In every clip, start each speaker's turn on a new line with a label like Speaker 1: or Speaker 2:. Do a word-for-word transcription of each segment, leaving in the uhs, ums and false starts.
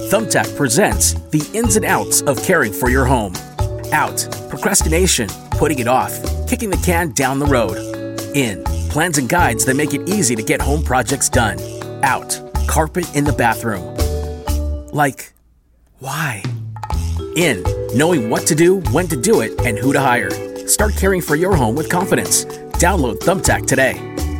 Speaker 1: Thumbtack presents the ins and outs of caring for your home. Out, procrastination, putting it off, kicking the can down the road. In, plans and guides that make it easy to get home projects done. Out, carpet in the bathroom. Like, why? In, knowing what to do, when to do it, and who to hire. Start caring for your home with confidence. Download Thumbtack today.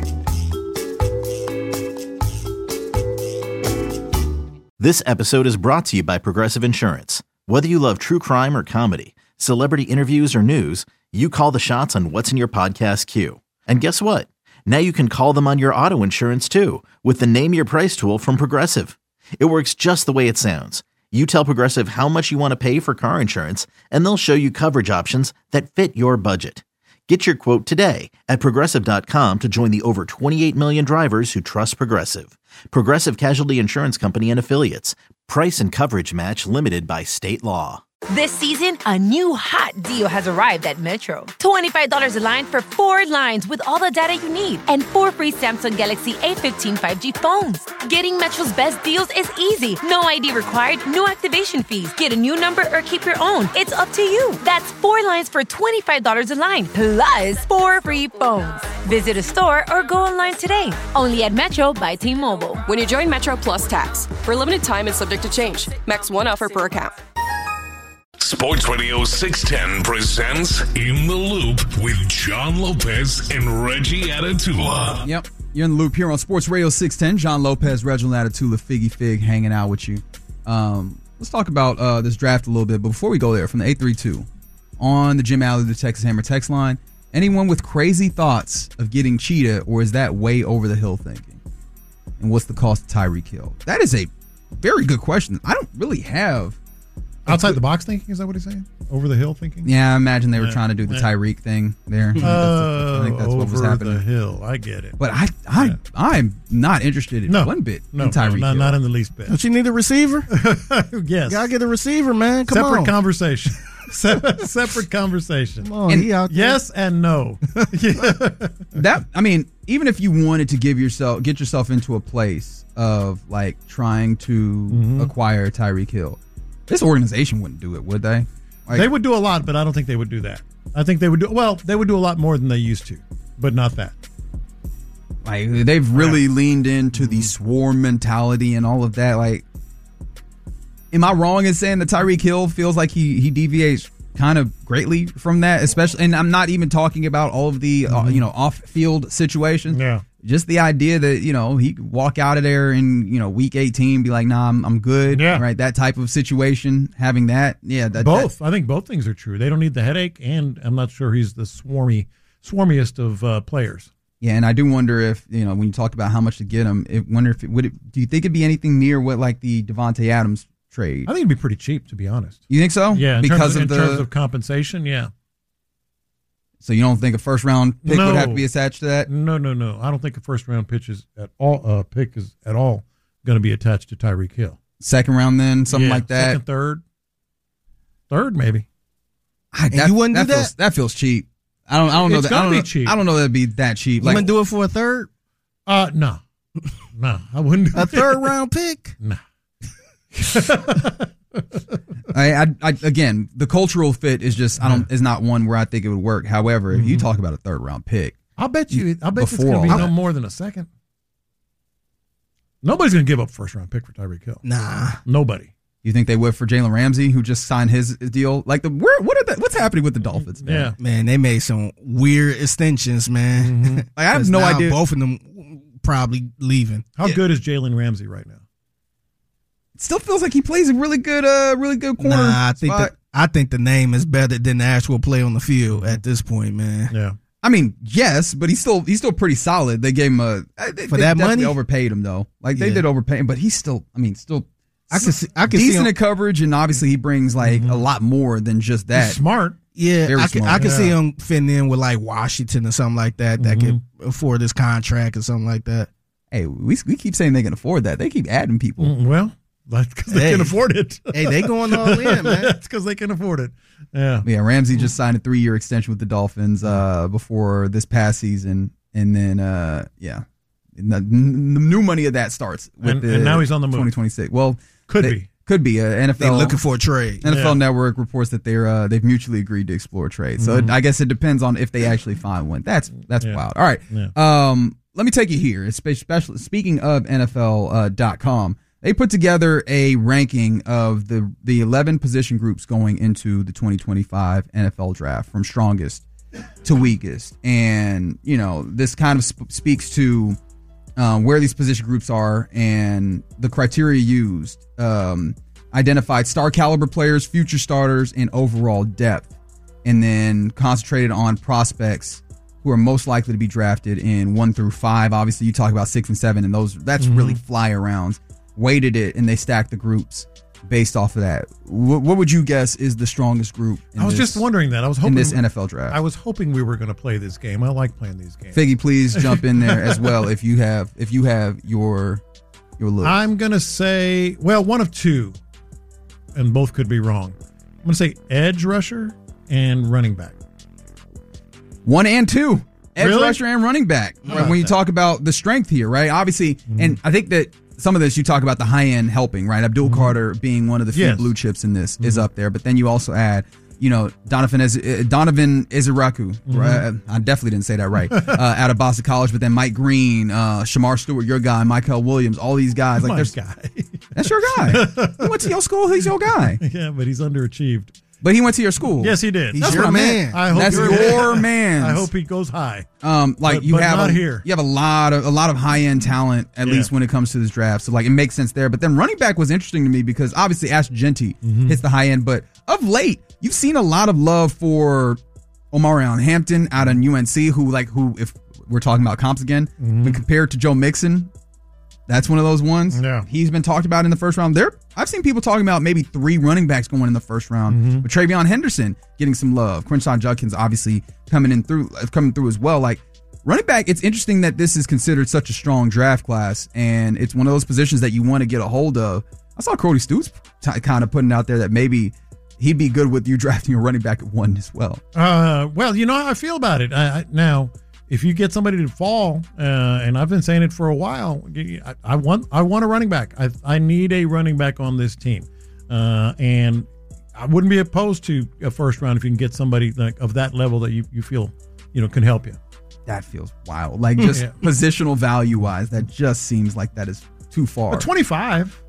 Speaker 2: This episode is brought to you by Progressive Insurance. Whether you love true crime or comedy, celebrity interviews or news, you call the shots on what's in your podcast queue. And guess what? Now you can call them on your auto insurance too with the Name Your Price tool from Progressive. It works just the way it sounds. You tell Progressive how much you want to pay for car insurance, and they'll show you coverage options that fit your budget. Get your quote today at Progressive dot com to join the over twenty-eight million drivers who trust Progressive. Progressive Casualty Insurance Company and Affiliates. Price and coverage match limited by state law.
Speaker 3: This season, a new hot deal has arrived at Metro. twenty-five dollars a line for four lines with all the data you need and four free Samsung Galaxy A fifteen five G phones. Getting Metro's best deals is easy. No I D required, no activation fees. Get a new number or keep your own. It's up to you. That's four lines for twenty-five dollars a line, plus four free phones. Visit a store or go online today. Only at Metro by T-Mobile.
Speaker 4: When you join Metro Plus Tax. For a limited time and subject to change. Max one offer per account.
Speaker 5: Sports Radio six ten presents In the Loop with John Lopez and Reggie Atatula.
Speaker 6: Yep, you're in the loop here on Sports Radio six ten. John Lopez, Reginald Atatula, Figgy Fig hanging out with you. Um, let's talk about uh, this draft a little bit. But before we go there, from the eight three two on the Jim Alley, the Texas Hammer text line, anyone with crazy thoughts of getting Cheetah, or is that way over the hill thinking? And what's the cost of Tyreek Hill? That is a very good question. I don't really have...
Speaker 7: Outside the box thinking? Is that what he's saying? Over the hill thinking?
Speaker 6: Yeah, I imagine they were
Speaker 7: yeah.
Speaker 6: trying to do the
Speaker 7: yeah.
Speaker 6: Tyreek thing there.
Speaker 7: Oh,
Speaker 6: I think that's what was happening.
Speaker 7: Over the hill. I get it.
Speaker 6: But I, I,
Speaker 7: yeah.
Speaker 6: I'm not interested in
Speaker 7: no.
Speaker 6: one bit
Speaker 7: no,
Speaker 6: in Tyreek
Speaker 7: no, not,
Speaker 6: Hill.
Speaker 7: not in the least bit.
Speaker 8: Don't you need a receiver?
Speaker 7: Yes.
Speaker 8: Gotta get a receiver, man. Come
Speaker 7: Separate
Speaker 8: on.
Speaker 7: conversation. Separate conversation.
Speaker 8: Come on,
Speaker 6: and
Speaker 8: he out there.
Speaker 7: Yes and no.
Speaker 6: That I mean, even if you wanted to give yourself get yourself into a place of like trying to mm-hmm. acquire Tyreek Hill, this organization wouldn't do it, would they? Like,
Speaker 7: they would do a lot, but I don't think they would do that. I think they would do well. They would do a lot more than they used to, but not that.
Speaker 6: Like they've really
Speaker 7: yeah.
Speaker 6: leaned into the swarm mentality and all of that. Like, am I wrong in saying that Tyreek Hill feels like he he deviates kind of greatly from that? Especially, and I'm not even talking about all of the mm-hmm. uh, you know off-field situations.
Speaker 7: Yeah.
Speaker 6: Just the idea that, you know, he could walk out of there in, you know, week eighteen, be like, nah, I'm, I'm good.
Speaker 7: Yeah.
Speaker 6: Right. That type of situation, having that. Yeah. That,
Speaker 7: both.
Speaker 6: That,
Speaker 7: I think both things are true. They don't need the headache, and I'm not sure he's the swarmy, swarmiest of uh, players.
Speaker 6: Yeah. And I do wonder if, you know, when you talk about how much to get him, it, wonder if it would it, do you think it'd be anything near what like the Devontae Adams trade?
Speaker 7: I think it'd be pretty cheap, to be honest.
Speaker 6: You think so?
Speaker 7: Yeah. In
Speaker 6: because
Speaker 7: terms of,
Speaker 6: of the,
Speaker 7: in terms of compensation, yeah.
Speaker 6: So you don't think a first round pick
Speaker 7: no.
Speaker 6: would have to be attached to that?
Speaker 7: No, no, no. I don't think a first round pitch is at all. Uh, pick is at all going to be attached to Tyreek Hill.
Speaker 6: Second round, then something
Speaker 7: yeah,
Speaker 6: like that.
Speaker 7: Second, third, third, maybe.
Speaker 6: I, that,
Speaker 8: you wouldn't
Speaker 6: that
Speaker 8: do
Speaker 6: feels,
Speaker 8: that?
Speaker 6: That feels cheap. I don't. I don't know.
Speaker 7: It's
Speaker 6: That, I don't
Speaker 7: gonna
Speaker 6: know.
Speaker 7: be cheap.
Speaker 6: I don't know that'd be that cheap.
Speaker 8: You
Speaker 6: Like,
Speaker 8: gonna do it for a third?
Speaker 7: Uh, no, no, I wouldn't. Do
Speaker 8: A
Speaker 7: it.
Speaker 8: third round pick?
Speaker 7: No.
Speaker 6: I, I, I again, the cultural fit is just I don't is not one where I think it would work. However,
Speaker 7: Mm-hmm.
Speaker 6: if you talk about a third round pick,
Speaker 7: I'll bet you. I'll bet you it's
Speaker 6: Before
Speaker 7: going to be
Speaker 6: all
Speaker 7: no
Speaker 6: that.
Speaker 7: more than a second. Nobody's going to give up a first round pick for Tyreek Hill.
Speaker 8: Nah.
Speaker 7: Nobody.
Speaker 6: you think they would for Jalen Ramsey, who just signed his deal? Like the where, what are the, what's happening with the Dolphins? Man?
Speaker 7: Yeah,
Speaker 8: Man, they made some weird extensions, man.
Speaker 7: Mm-hmm.
Speaker 6: Like I have
Speaker 8: 'Cause
Speaker 6: no
Speaker 8: now
Speaker 6: idea.
Speaker 8: Both of them probably leaving.
Speaker 7: How
Speaker 6: Yeah.
Speaker 7: good is Jalen Ramsey right now?
Speaker 6: It still feels like he plays a really good, uh, really good corner.
Speaker 8: Nah, I think
Speaker 6: spot.
Speaker 8: that I think the name is better than the actual play on the field at this point, man.
Speaker 7: Yeah.
Speaker 6: I mean, yes, but he's still he's still pretty solid. They gave him a they,
Speaker 8: For
Speaker 6: they
Speaker 8: that
Speaker 6: definitely
Speaker 8: money?
Speaker 6: overpaid him though. Like they
Speaker 8: Yeah.
Speaker 6: did overpay him, but he's still. I mean, still.
Speaker 8: I can see, I can see
Speaker 6: decent
Speaker 8: him,
Speaker 6: at coverage, and obviously he brings like a lot more than just that.
Speaker 7: He's smart.
Speaker 8: yeah,
Speaker 6: Very
Speaker 8: I can
Speaker 6: smart.
Speaker 8: I can see
Speaker 7: Yeah.
Speaker 8: him fitting in with like Washington or something like that that could afford this contract or something like that.
Speaker 6: Hey, we we keep saying they can afford that. They keep adding people.
Speaker 7: Mm, Well, that's because they
Speaker 8: Hey.
Speaker 7: can afford it.
Speaker 8: Hey, they going all in, man.
Speaker 7: That's because they can afford it. Yeah.
Speaker 6: Yeah, Ramsey just signed a three year extension with the Dolphins uh, before this past season, and then uh, yeah, the, the new money of that starts with
Speaker 7: And-
Speaker 6: the
Speaker 7: and now he's on the move.
Speaker 6: twenty twenty-six. Well,
Speaker 7: Could
Speaker 6: they-
Speaker 7: be.
Speaker 6: Could be a N F L.
Speaker 8: They're looking for a trade.
Speaker 6: N F L
Speaker 7: Yeah.
Speaker 6: Network reports that they're uh, they've mutually agreed to explore a trade. So
Speaker 7: Mm-hmm.
Speaker 6: it, I guess it depends on if they actually find one. That's that's
Speaker 7: Yeah.
Speaker 6: wild. All right.
Speaker 7: Yeah.
Speaker 6: Um, let me take you here. Especially speaking of N F L dot com, they put together a ranking of the the eleven position groups going into the twenty twenty-five N F L draft from strongest to weakest, and you know this kind of sp- speaks to um, where these position groups are and the criteria used. Um, identified star caliber players, future starters, and overall depth, and then concentrated on prospects who are most likely to be drafted in one through five. Obviously, you talk about six and seven, and those that's
Speaker 7: Mm-hmm.
Speaker 6: really fly arounds. Weighted it, and they stacked the groups based off of that. What, what would you guess is the strongest group? In
Speaker 7: I was
Speaker 6: this,
Speaker 7: just wondering that. I was
Speaker 6: in
Speaker 7: hoping
Speaker 6: this N F L draft.
Speaker 7: I was hoping we were going to play this game. I like playing these games.
Speaker 6: Figgy, please jump in there as well if you have if you have your your list.
Speaker 7: I'm going to say, well, one of two, and both could be wrong. I'm going to say edge rusher and running back.
Speaker 6: One and two. Edge
Speaker 7: Really?
Speaker 6: rusher and running back.
Speaker 7: How
Speaker 6: Right,
Speaker 7: about
Speaker 6: when you
Speaker 7: that?
Speaker 6: talk about the strength here, right? Obviously,
Speaker 7: Mm-hmm.
Speaker 6: and I think that some of this you talk about the high end helping, right? Abdul Carter being one of the few
Speaker 7: Yes.
Speaker 6: blue chips in this is up there, but then you also add, you know, Donovan Ez- uh, Donovan Iziraku. Right? I definitely didn't say that right. uh, out of Boston College, but then Mike Green, uh, Shamar Stewart, your guy, Michael Williams, all these guys. Like,
Speaker 7: My
Speaker 6: there's
Speaker 7: guy.
Speaker 6: that's your guy. He went to your school. He's your guy.
Speaker 7: Yeah, but he's underachieved.
Speaker 6: But he went to your school.
Speaker 7: Yes, he did.
Speaker 8: He's
Speaker 6: That's
Speaker 8: your
Speaker 6: what I meant.
Speaker 8: man.
Speaker 7: I hope
Speaker 6: That's
Speaker 7: you're-
Speaker 6: your man.
Speaker 7: I hope he goes high.
Speaker 6: Um, like
Speaker 7: But-
Speaker 6: you
Speaker 7: but
Speaker 6: have
Speaker 7: not
Speaker 6: a,
Speaker 7: here.
Speaker 6: you have a lot of a lot of high end talent, at
Speaker 7: Yeah.
Speaker 6: least when it comes to this draft. So like it makes sense there. But then running back was interesting to me because obviously Ash Genty
Speaker 7: Mm-hmm.
Speaker 6: hits the high end, but of late you've seen a lot of love for Omarion Hampton out of U N C, who like who if we're talking about comps again, when compared to Joe Mixon, that's one of those ones.
Speaker 7: Yeah.
Speaker 6: He's been talked about in the first round. There, I've seen people talking about maybe three running backs going in the first round.
Speaker 7: Mm-hmm.
Speaker 6: But Travion Henderson getting some love. Crenshaw Judkins obviously coming in through, coming through as well. Like running back, it's interesting that this is considered such a strong draft class, and it's one of those positions that you want to get a hold of. I saw Cody Stoops t- kind of putting out there that maybe he'd be good with you drafting a running back at one as well.
Speaker 7: Uh, well, you know how I feel about it. I, I, now, if you get somebody to fall, uh, and I've been saying it for a while, I, I want I want a running back. I I need a running back on this team, uh, and I wouldn't be opposed to a first round if you can get somebody like of that level that you, you feel you know can help you.
Speaker 6: That feels wild. Like just
Speaker 7: Yeah.
Speaker 6: positional value wise, that just seems like that is too far.
Speaker 7: But twenty-five.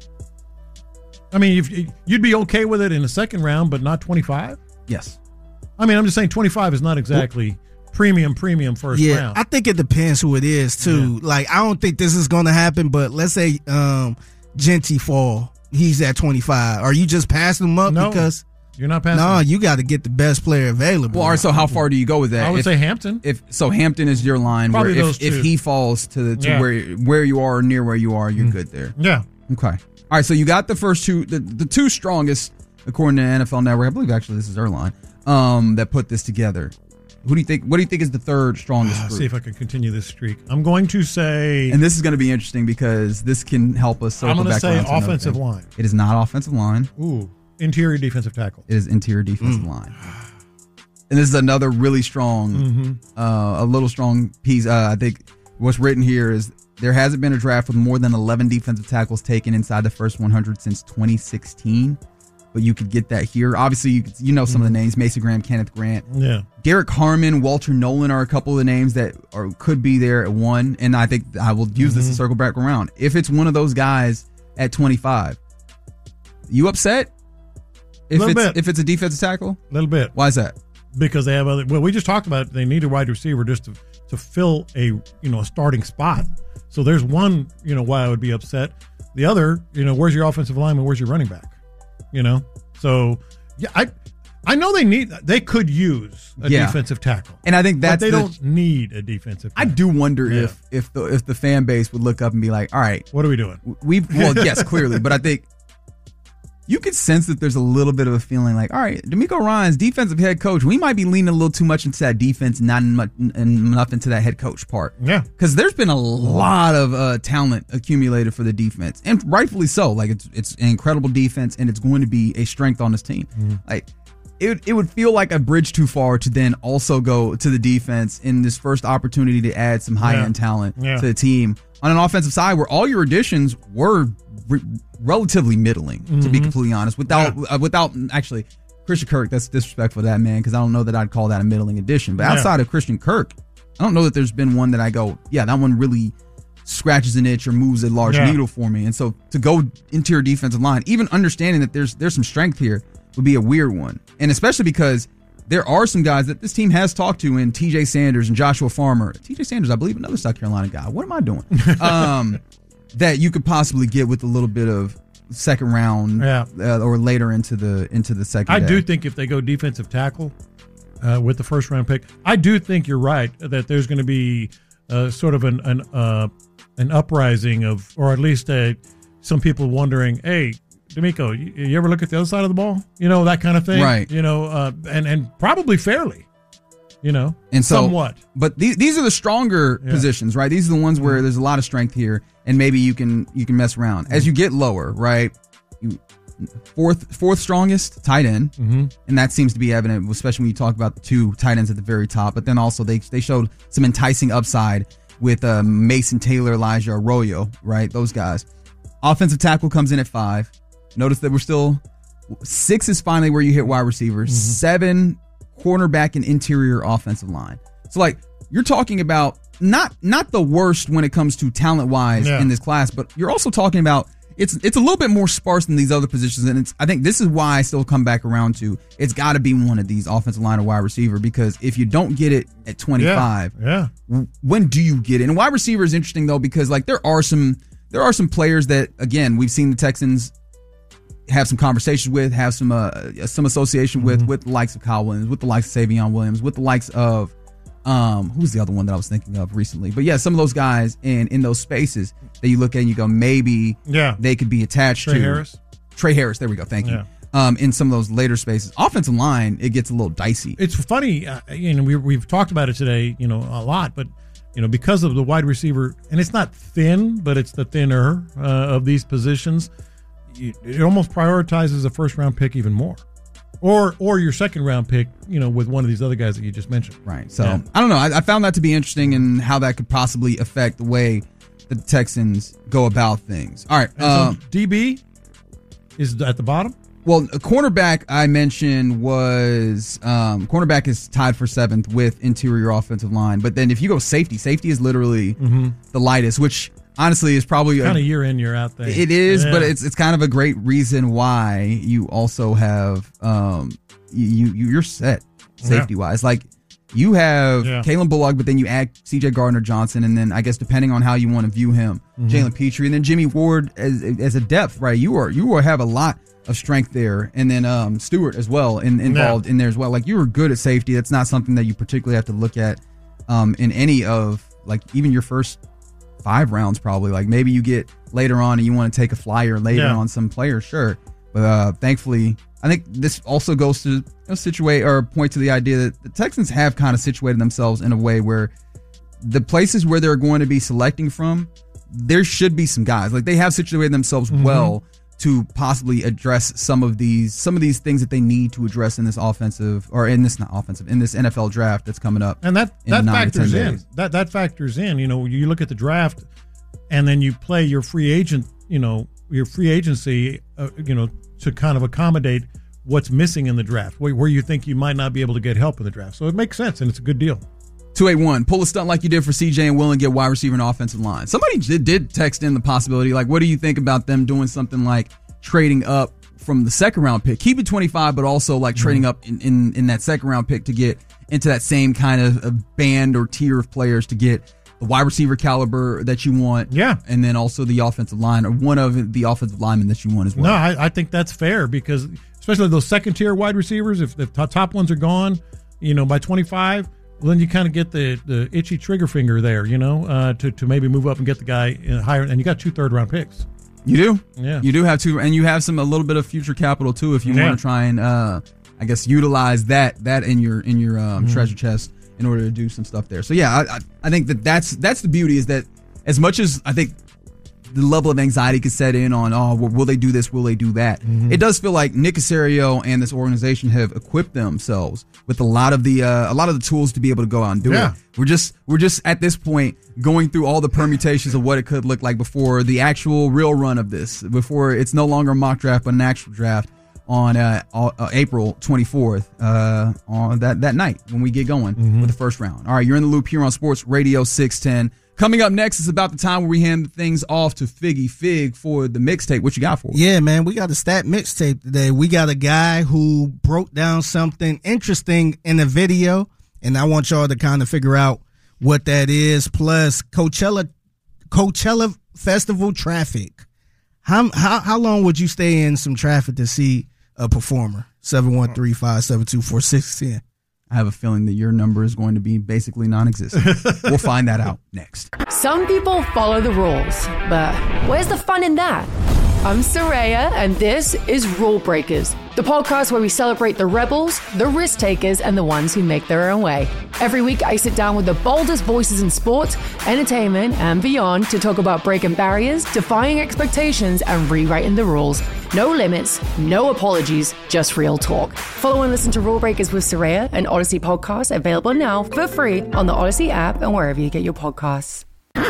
Speaker 7: I mean, if you- you'd be okay with it in the second round, but not twenty-five.
Speaker 6: Yes.
Speaker 7: I mean, I'm just saying twenty-five is not exactly premium premium first
Speaker 8: Yeah,
Speaker 7: round.
Speaker 8: I think it depends who it is too. Like, I don't think this is going to happen, but let's say um Genty fall, he's at twenty-five. Are you just passing him up
Speaker 7: No.
Speaker 8: because
Speaker 7: You're not passing.
Speaker 8: no, you got to get the best player available.
Speaker 6: Well, all right, so how far do you go with that?
Speaker 7: I would
Speaker 6: If-
Speaker 7: say Hampton.
Speaker 6: If so, Hampton is your line.
Speaker 7: Probably
Speaker 6: where
Speaker 7: those
Speaker 6: if, if
Speaker 7: two.
Speaker 6: he falls to the to
Speaker 7: Yeah.
Speaker 6: where where you are or near where you are, you're good there.
Speaker 7: Yeah.
Speaker 6: Okay. All right. So you got the first two, the, the two strongest according to N F L Network. I believe actually this is their line. Um, that put this together. Who do you think? What do you think is the third strongest
Speaker 7: Let's
Speaker 6: group?
Speaker 7: see if I can continue this streak. I'm going to say.
Speaker 6: And this is going to be interesting because this can help us circle
Speaker 7: I'm gonna
Speaker 6: back
Speaker 7: say
Speaker 6: around to another
Speaker 7: offensive
Speaker 6: thing.
Speaker 7: line.
Speaker 6: It is not offensive line.
Speaker 7: Ooh, interior defensive tackle.
Speaker 6: It is interior defensive
Speaker 7: Mm.
Speaker 6: line. And this is another really strong,
Speaker 7: Mm-hmm.
Speaker 6: uh, a little strong piece. Uh, I think what's written here is there hasn't been a draft with more than eleven defensive tackles taken inside the first one hundred since twenty sixteen. But you could get that here. Obviously, you, could, you know some of the names: Mason Graham, Kenneth Grant,
Speaker 7: Yeah.
Speaker 6: Derek Harmon, Walter Nolan are a couple of the names that are could be there at one. And I think I will use this to circle back around. If it's one of those guys at twenty-five, you upset? If
Speaker 7: Little
Speaker 6: it's
Speaker 7: bit.
Speaker 6: if it's a defensive tackle,
Speaker 7: A little bit.
Speaker 6: why is that?
Speaker 7: Because they have other. Well, we just talked about it. They need a wide receiver just to to fill a you know a starting spot. So there's one you know why I would be upset. The other, you know, where's your offensive lineman? Where's your running back? You know. So yeah, I I know they need. They could use a
Speaker 6: Yeah.
Speaker 7: defensive tackle,
Speaker 6: And I think
Speaker 7: but
Speaker 6: that's
Speaker 7: they
Speaker 6: the,
Speaker 7: don't need a defensive.
Speaker 6: I
Speaker 7: tackle.
Speaker 6: do wonder
Speaker 7: Yeah.
Speaker 6: if if the if the fan base would look up and be like, all right,
Speaker 7: What are we doing?
Speaker 6: we've well, yes, clearly, but I think you could sense that there's a little bit of a feeling like, all right, D'Amico Ryan's defensive head coach, we might be leaning a little too much into that defense, not much, enough into that head coach part.
Speaker 7: Yeah.
Speaker 6: Because there's been a lot of uh, talent accumulated for the defense, and rightfully so. Like it's it's an incredible defense, and it's going to be a strength on this team.
Speaker 7: Mm-hmm.
Speaker 6: Like it it would feel like a bridge too far to then also go to the defense in this first opportunity to add some high end
Speaker 7: Yeah.
Speaker 6: talent
Speaker 7: Yeah.
Speaker 6: to the team on an offensive side where all your additions were re- relatively middling, mm-hmm. to be completely honest. Without yeah. uh, without actually Christian Kirk, that's disrespectful to that man because I don't know that I'd call that a middling addition. But outside yeah. of Christian Kirk, I don't know that there's been one that I go, yeah, that one really scratches an itch or moves a large yeah. needle for me. And so to go interior defensive line, even understanding that there's there's some strength here would be a weird one. And especially because there are some guys that this team has talked to in T J Sanders and Joshua Farmer. T J Sanders, I believe, another South Carolina guy. What am I doing? um, that you could possibly get with a little bit of second round yeah. uh, or later into the into the second.
Speaker 7: I
Speaker 6: day.
Speaker 7: do think if they go defensive tackle uh, with the first round pick, I do think you're right that there's going to be uh, sort of an an, uh, an uprising of, or at least uh, some people wondering, hey, D'Amico, you, you ever look at the other side of the ball? You know, that kind of thing.
Speaker 6: Right.
Speaker 7: You know, uh, and, and probably fairly, you know,
Speaker 6: and so,
Speaker 7: somewhat.
Speaker 6: But these, these are the stronger yeah. positions, right? These are the ones where mm-hmm. there's a lot of strength here, and maybe you can you can mess around. Mm-hmm. As you get lower, right, you fourth fourth strongest, tight end, mm-hmm. and that seems to be evident, especially when you talk about the two tight ends at the very top. But then also they, they showed some enticing upside with uh, Mason Taylor, Elijah Arroyo, right? Those guys. Offensive tackle comes in at five. Notice that we're still six is finally where you hit wide receivers. Mm-hmm. Seven, cornerback and interior offensive line. So like you're talking about not not the worst when it comes to talent wise yeah. in this class, but you're also talking about it's it's a little bit more sparse than these other positions, and it's I think this is why I still come back around to it's got to be one of these offensive line or wide receiver, because if you don't get it at twenty-five,
Speaker 7: yeah.
Speaker 6: yeah. when do you get it? And wide receiver is interesting though, because like there are some there are some players that again we've seen the Texans have some conversations with, have some uh, some association with, mm-hmm. with the likes of Kyle Williams, with the likes of Savion Williams, with the likes of, um, who's the other one that I was thinking of recently? But yeah, some of those guys in, in those spaces that you look at and you go, maybe
Speaker 7: yeah.
Speaker 6: they could be attached
Speaker 7: Trey
Speaker 6: to.
Speaker 7: Trey Harris.
Speaker 6: Trey Harris, there we go, thank
Speaker 7: yeah.
Speaker 6: you. Um, in some of those later spaces. Offensive line, it gets a little dicey.
Speaker 7: It's funny, uh, you know, we, we've talked about it today, you know, a lot, but, you know, because of the wide receiver, and it's not thin, but it's the thinner uh, of these positions, it almost prioritizes a first round pick even more, or or your second round pick, you know, with one of these other guys that you just mentioned.
Speaker 6: Right. So
Speaker 7: yeah.
Speaker 6: I don't know. I, I found that to be interesting and how that could possibly affect the way the Texans go about things. All right.
Speaker 7: Um, so D B is at the bottom.
Speaker 6: Well, a cornerback I mentioned was um, cornerback is tied for seventh with interior offensive line. But then if you go safety, safety is literally mm-hmm. the lightest, which honestly is probably
Speaker 7: kind of year in, year out thing.
Speaker 6: It is,
Speaker 7: yeah.
Speaker 6: but it's it's kind of a great reason why you also have um you, you you're set safety yeah. wise. Like you have yeah. Kalen Bullock, but then you add C J Gardner Johnson, and then I guess depending on how you want to view him, mm-hmm. Jalen Petrie, and then Jimmy Ward as as a depth, right? You are you are have a lot of strength there, and then um Stewart as well in, involved yeah. in there as well. Like you were good at safety. That's not something that you particularly have to look at um in any of like even your first five rounds probably. Like maybe you get later on and you want to take a flyer later yeah. on some players, sure. But uh, thankfully, I think this also goes to you know, situate or point to the idea that the Texans have kind of situated themselves in a way where the places where they're going to be selecting from, there should be some guys. Like they have situated themselves mm-hmm. well to possibly address some of these some of these things that they need to address in this offensive or in this not offensive in this N F L draft that's coming up.
Speaker 7: And that that factors in. That that factors in. You know, you look at the draft, and then you play your free agent. You know, your free agency. Uh, you know, to kind of accommodate what's missing in the draft, where, where you think you might not be able to get help in the draft. So it makes sense, and it's a good deal.
Speaker 6: two eight one, pull a stunt like you did for C J and Will and get wide receiver and offensive line. Somebody did, did text in the possibility, like, what do you think about them doing something like trading up from the second round pick? Keep it twenty-five, but also like mm-hmm. trading up in, in, in that second round pick to get into that same kind of, of band or tier of players to get the wide receiver caliber that you want.
Speaker 7: Yeah.
Speaker 6: And then also the offensive line or one of the offensive linemen that you want as well.
Speaker 7: No, I, I think that's fair because especially those second tier wide receivers, if the top ones are gone, you know, by twenty-five, well, then you kind of get the, the itchy trigger finger there, you know, uh, to, to maybe move up and get the guy higher. And you got two third round picks.
Speaker 6: You do?
Speaker 7: Yeah.
Speaker 6: You do have two, and you have some a little bit of future capital too if you yeah. want to try and uh, I guess utilize that that in your in your um, mm-hmm. treasure chest in order to do some stuff there. So yeah, I, I I think that that's that's the beauty is that as much as I think the level of anxiety could set in on, oh, will they do this? Will they do that? Mm-hmm. It does feel like Nick Caserio and this organization have equipped themselves with a lot of the uh, a lot of the tools to be able to go out and do
Speaker 7: yeah.
Speaker 6: it. We're just we're just at this point going through all the permutations of what it could look like before the actual real run of this, before it's no longer a mock draft but an actual draft on uh, uh, April twenty-fourth uh, on that, that night when we get going mm-hmm. with the first round. All right, you're in the loop here on Sports Radio six ten. Coming up next is about the time where we hand things off to Figgy Fig for the mixtape. What you got for us?
Speaker 8: Yeah, man, we got a stat mixtape today. We got a guy who broke down something interesting in the video, and I want y'all to kind of figure out what that is. Plus, Coachella Coachella Festival traffic. How how how long would you stay in some traffic to see a performer? seven one three, five seven two, four six one zero.
Speaker 6: I have a feeling that your number is going to be basically non-existent. We'll find that out next.
Speaker 9: Some people follow the rules, but where's the fun in that? I'm Soraya, and this is Rule Breakers, the podcast where we celebrate the rebels, the risk takers, and the ones who make their own way. Every week, I sit down with the boldest voices in sports, entertainment, and beyond to talk about breaking barriers, defying expectations, and rewriting the rules. No limits, no apologies, just real talk. Follow and listen to Rule Breakers with Soraya, an Odyssey podcast available now for free on the Odyssey app and wherever you get your podcasts.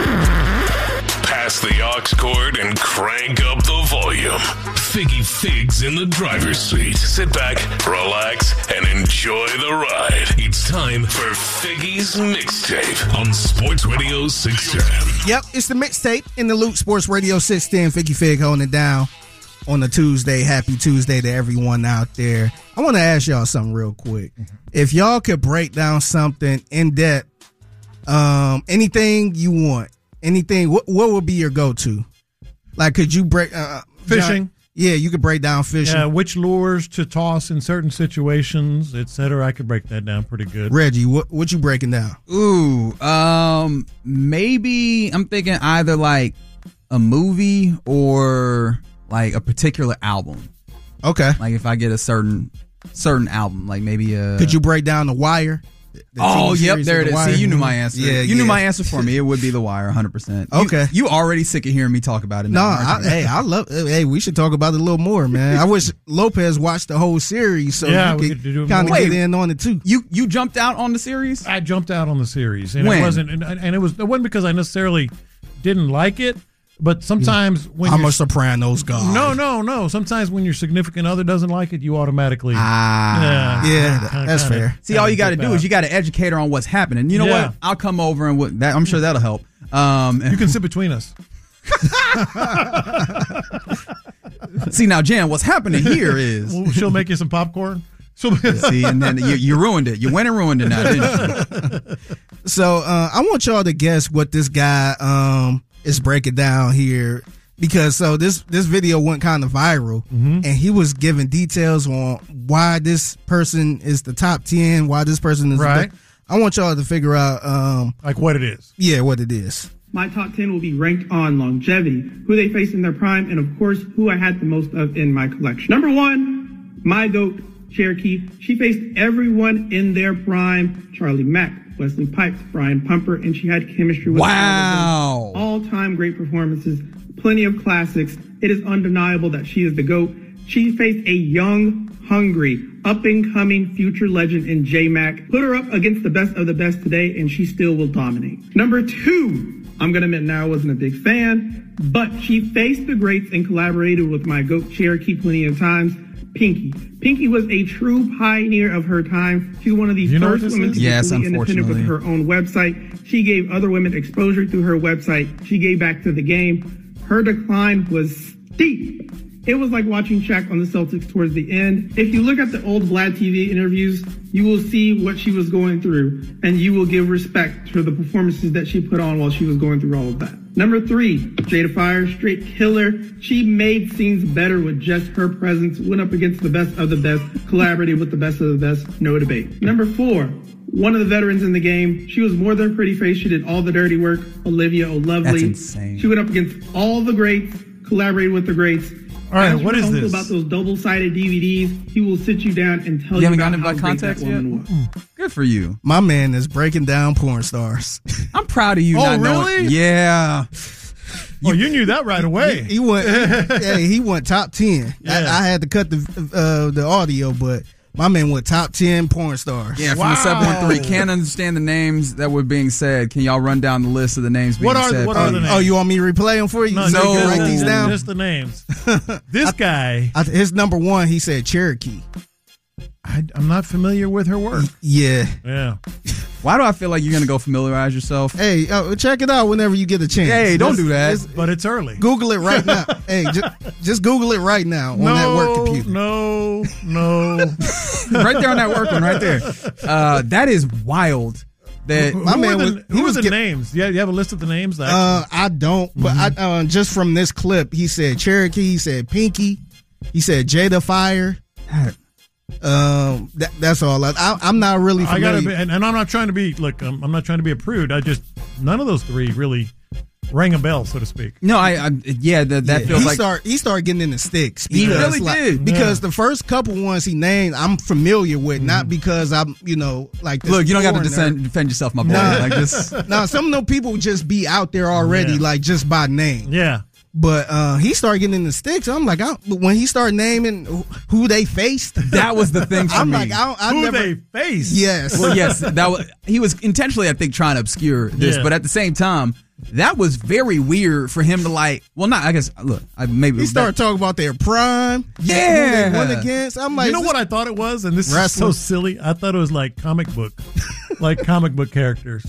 Speaker 5: Pass the aux cord and crank up the volume. Figgy Fig's in the driver's seat. Sit back, relax, and enjoy the ride. It's time for Figgy's Mixtape on Sports Radio six ten.
Speaker 8: Yep, it's the mixtape in the loop. Sports Radio six ten. Figgy Fig holding it down on a Tuesday. Happy Tuesday to everyone out there. I want to ask y'all something real quick. If y'all could break down something in depth, um, anything you want, anything, what what would be your go-to? Like, could you break uh,
Speaker 7: fishing?
Speaker 8: John, yeah, you could break down fishing.
Speaker 7: Yeah, which lures to toss in certain situations, et cetera. I could break that down pretty good.
Speaker 8: Reggie, what what you breaking down?
Speaker 6: Ooh, um, maybe I'm thinking either like a movie or like a particular album.
Speaker 8: Okay,
Speaker 6: like if I get a certain certain album, like maybe a.
Speaker 8: Could you break down The Wire? The
Speaker 6: oh, yep, there it is.
Speaker 8: Wire.
Speaker 6: See, you knew my answer.
Speaker 8: Yeah,
Speaker 6: you
Speaker 8: yeah.
Speaker 6: knew my answer for me. It would be The Wire, one hundred percent.
Speaker 8: Okay.
Speaker 6: You, you already sick of hearing me talk about it.
Speaker 8: No,
Speaker 6: now,
Speaker 8: I, hey, I love. Hey, we should talk about it a little more, man. I wish Lopez watched the whole series so
Speaker 7: yeah,
Speaker 8: you could kind of get in on it too.
Speaker 6: You you jumped out on the series?
Speaker 7: I jumped out on the series, and
Speaker 6: when?
Speaker 7: it wasn't, and, and it was it wasn't because I necessarily didn't like it. But sometimes
Speaker 8: yeah.
Speaker 7: when
Speaker 8: I'm a Sopranos guy.
Speaker 7: No, no, no. Sometimes when your significant other doesn't like it, you automatically.
Speaker 6: Ah,
Speaker 8: yeah, yeah
Speaker 7: kinda,
Speaker 8: that's
Speaker 7: kinda,
Speaker 8: fair.
Speaker 6: See, all you got to do is you got to educate her on what's happening. You know
Speaker 7: yeah.
Speaker 6: what? I'll come over and what, that, I'm sure that'll help. Um,
Speaker 7: you can sit between us.
Speaker 6: See, now, Jan, what's happening here is
Speaker 7: well, she'll make you some popcorn.
Speaker 6: See, and then you, you ruined it. You went and ruined it now, didn't you?
Speaker 8: So uh, I want y'all to guess what this guy um, is breaking down here, because so this this video went kind of viral, mm-hmm. and he was giving details on why this person is the top ten, why this person is
Speaker 7: right.
Speaker 8: The, I want y'all to figure out um,
Speaker 7: like what it is.
Speaker 8: Yeah, what it is.
Speaker 10: My top ten will be ranked on longevity, who they faced in their prime, and of course, who I had the most of in my collection. Number one, my GOAT, Cherokee. She faced everyone in their prime: Charlie Mack, Wesley Pipes, Brian Pumper, and she had chemistry with
Speaker 6: wow.
Speaker 10: all all-time great performances, plenty of classics. It is undeniable that she is the GOAT. She faced a young, hungry, up-and-coming future legend in J-Mac. Put her up against the best of the best today, and she still will dominate. Number two, I'm going to admit now I wasn't a big fan, but she faced the greats and collaborated with my GOAT Cherokee plenty of times. Pinky. Pinky was a true pioneer of her time. She's one of the
Speaker 7: you
Speaker 10: first women to be
Speaker 6: yes,
Speaker 10: fully independent with her own website. She gave other women exposure through her website. She gave back to the game. Her decline was steep. It was like watching Shaq on the Celtics towards the end. If you look at the old Vlad T V interviews, you will see what she was going through, and you will give respect for the performances that she put on while she was going through all of that. Number three, Jada Fire, straight killer. She made scenes better with just her presence, went up against the best of the best, collaborated with the best of the best, no debate. Number four, one of the veterans in the game. She was more than a pretty face. She did all the dirty work. Olivia O'Lovely.
Speaker 6: That's insane.
Speaker 10: She went up against all the greats, collaborated with the greats.
Speaker 7: All right,
Speaker 10: Ask
Speaker 7: what
Speaker 10: your
Speaker 7: is
Speaker 10: uncle
Speaker 7: this?
Speaker 10: about those double-sided D V Ds. He will sit you down and tell
Speaker 6: You
Speaker 10: you,
Speaker 6: haven't
Speaker 10: about
Speaker 6: gotten
Speaker 10: how
Speaker 6: it by
Speaker 10: great
Speaker 6: context
Speaker 10: that woman
Speaker 6: yet?
Speaker 10: was.
Speaker 6: Good for you.
Speaker 8: My man is breaking down porn stars.
Speaker 6: I'm proud of you.
Speaker 7: Oh,
Speaker 6: not
Speaker 7: really?
Speaker 6: Knowing. Yeah.
Speaker 7: Oh, you knew that right away.
Speaker 8: He, he went. Yeah, he went top ten.
Speaker 7: Yeah.
Speaker 8: I, I had to cut the uh, the audio, but my man went top ten porn stars.
Speaker 6: Yeah, from
Speaker 7: Wow.
Speaker 6: the seven one three. Can't understand the names that were being said. Can y'all run down the list of the names being
Speaker 7: What are-
Speaker 6: said?
Speaker 7: what are the
Speaker 6: please?
Speaker 7: names?
Speaker 8: Oh, you want me to replay them for you?
Speaker 7: No,
Speaker 8: So you
Speaker 7: no,
Speaker 8: can write these down.
Speaker 7: Just the names. This guy,
Speaker 8: I, his number one, he said Cherokee.
Speaker 7: I, I'm not familiar with her work.
Speaker 8: Yeah.
Speaker 7: Yeah.
Speaker 6: Why do I feel like you're going to go familiarize yourself?
Speaker 8: Hey, uh, check it out whenever you get a chance.
Speaker 6: Hey, don't
Speaker 8: Just-
Speaker 6: do that.
Speaker 8: just
Speaker 7: But it's early.
Speaker 8: Google it right now. Hey, just, just Google it right now on
Speaker 7: no,
Speaker 8: that work computer.
Speaker 7: no, no.
Speaker 6: Right there on that work one, right there. Uh, that is wild. That
Speaker 8: My
Speaker 7: who
Speaker 8: man
Speaker 7: are the,
Speaker 8: was-
Speaker 7: who
Speaker 8: he
Speaker 7: are
Speaker 8: was
Speaker 7: the
Speaker 8: get-
Speaker 7: names? Yeah, you have a list of the names. Actually?
Speaker 8: Uh, I don't, but I uh, just from this clip, he said Cherokee, he said Pinky, he said Jada Fire. Um, that, that's all. I, I, I'm not really
Speaker 7: I
Speaker 8: familiar.
Speaker 7: gotta be, and, and I'm not trying to be. Look, I'm, I'm not trying to be a prude. I just none of those three really rang a bell, so to speak.
Speaker 6: no, I, I yeah, that, that
Speaker 8: Yeah,
Speaker 6: feels
Speaker 8: he
Speaker 6: like
Speaker 8: start he started getting in the sticks.
Speaker 6: He
Speaker 8: because,
Speaker 6: really
Speaker 8: like,
Speaker 6: did.
Speaker 8: because the first couple ones he named I'm familiar with, not
Speaker 7: Mm-hmm.
Speaker 8: because I'm you know like this
Speaker 6: look. You don't got to
Speaker 8: foreigner.
Speaker 6: defend, defend yourself, my boy.
Speaker 8: Nah.
Speaker 6: Like this.
Speaker 8: Now some of them people just be out there already,
Speaker 7: Yeah.
Speaker 8: like just by name.
Speaker 7: Yeah,
Speaker 8: But uh, he started getting in the sticks. I'm like, I, when he started naming who they faced,
Speaker 6: That was the thing for
Speaker 8: I'm
Speaker 6: me.
Speaker 8: like, I, I
Speaker 7: who
Speaker 8: never.
Speaker 7: they face?
Speaker 8: Yes.
Speaker 6: Well, yes, that was he was intentionally, I think, trying to obscure this,
Speaker 7: Yeah.
Speaker 6: but at the same time, that was very weird for him to like. Well, not I guess. Look, I maybe
Speaker 8: He started talking about their prime.
Speaker 6: Yeah.
Speaker 8: Who they went against. I'm like,
Speaker 7: You know
Speaker 8: this-
Speaker 7: what I thought it was, and this is
Speaker 8: Wrestling.
Speaker 7: so silly. I thought it was like comic book, like comic book characters.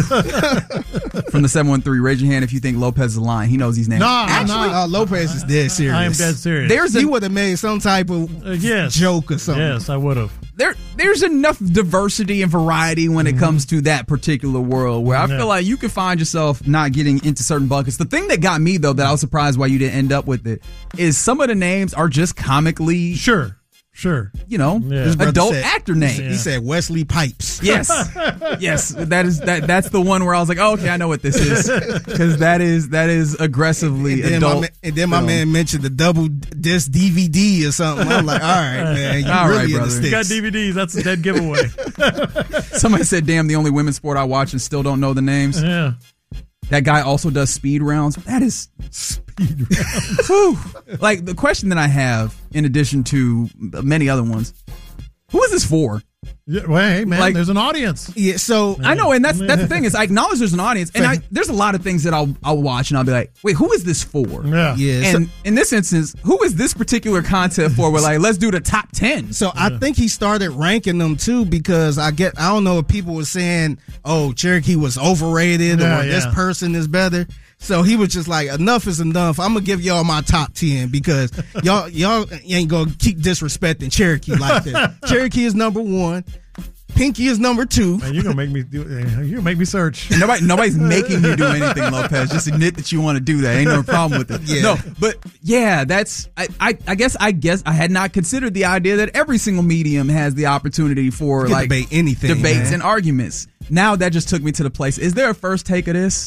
Speaker 6: from the seven one three. Raise your hand if you think Lopez is lying. He knows these names.
Speaker 7: No, I'm
Speaker 8: Actually,
Speaker 7: not.
Speaker 8: uh, Lopez is dead serious.
Speaker 7: I am dead serious.
Speaker 6: There's
Speaker 8: He
Speaker 6: a,
Speaker 8: would have made some type of
Speaker 7: Uh, yes,
Speaker 8: joke or something.
Speaker 7: Yes, I would have.
Speaker 6: there there's enough diversity and variety when it comes to that particular world where I
Speaker 7: Yeah.
Speaker 6: feel like you can find yourself not getting into certain buckets. The thing that got me though that I was surprised why you didn't end up with it is some of the names are just comically,
Speaker 7: Sure, sure.
Speaker 6: you know,
Speaker 7: Yeah. His
Speaker 8: brother
Speaker 6: adult
Speaker 8: said-
Speaker 6: actor names.
Speaker 8: He said Wesley Pipes.
Speaker 6: Yes, yes, that is that. That's the one where I was like, oh, okay, I know what this is because that is that is aggressively
Speaker 8: And then, my,
Speaker 6: adult.
Speaker 8: ma- and then my
Speaker 6: film.
Speaker 8: man mentioned the double disc D V D or something. I'm like, all right, man, you
Speaker 6: All
Speaker 8: really
Speaker 6: right,
Speaker 8: in the
Speaker 6: brother.
Speaker 8: sticks.
Speaker 7: You got D V Ds. That's a dead giveaway.
Speaker 6: Somebody said, "Damn, the only women's sport I watch and still don't know the names."
Speaker 7: Yeah.
Speaker 6: That guy also does speed rounds. That is
Speaker 7: Speed round.
Speaker 6: whew. Like the question that I have, in addition to many other ones, who is this for?
Speaker 7: Yeah, well, hey, man,
Speaker 6: Like-
Speaker 7: there's an audience.
Speaker 8: Yeah, so
Speaker 6: I know, and that's that's the thing is I acknowledge there's an audience, and I, there's a lot of things that I'll I'll watch and I'll be like, wait, who is this for?
Speaker 7: Yeah.
Speaker 8: yeah, so,
Speaker 6: And in this instance, who is this particular content for? We're like, let's do the top ten.
Speaker 8: so I think he started ranking them too because I get I don't know if people were saying, oh, Cherokee was overrated
Speaker 7: Yeah,
Speaker 8: or this
Speaker 7: yeah.
Speaker 8: person is better. So he was just like, enough is enough. I'm gonna give y'all my top ten because y'all y'all ain't gonna keep disrespecting Cherokee like that. Cherokee is number one. Pinky is number two.
Speaker 7: Man, you're gonna make me do. You're gonna make me search.
Speaker 6: Nobody, nobody's making you do anything, Lopez. Just admit that you want to do that. Ain't no problem with it.
Speaker 8: Yeah.
Speaker 6: No, but yeah, that's. I, I, I guess. I guess I had not considered the idea that every single medium has the opportunity for
Speaker 8: You can
Speaker 6: like
Speaker 8: debate anything,
Speaker 6: debates
Speaker 8: man.
Speaker 6: and arguments. Now that just took me to the place. Is there a first take of this?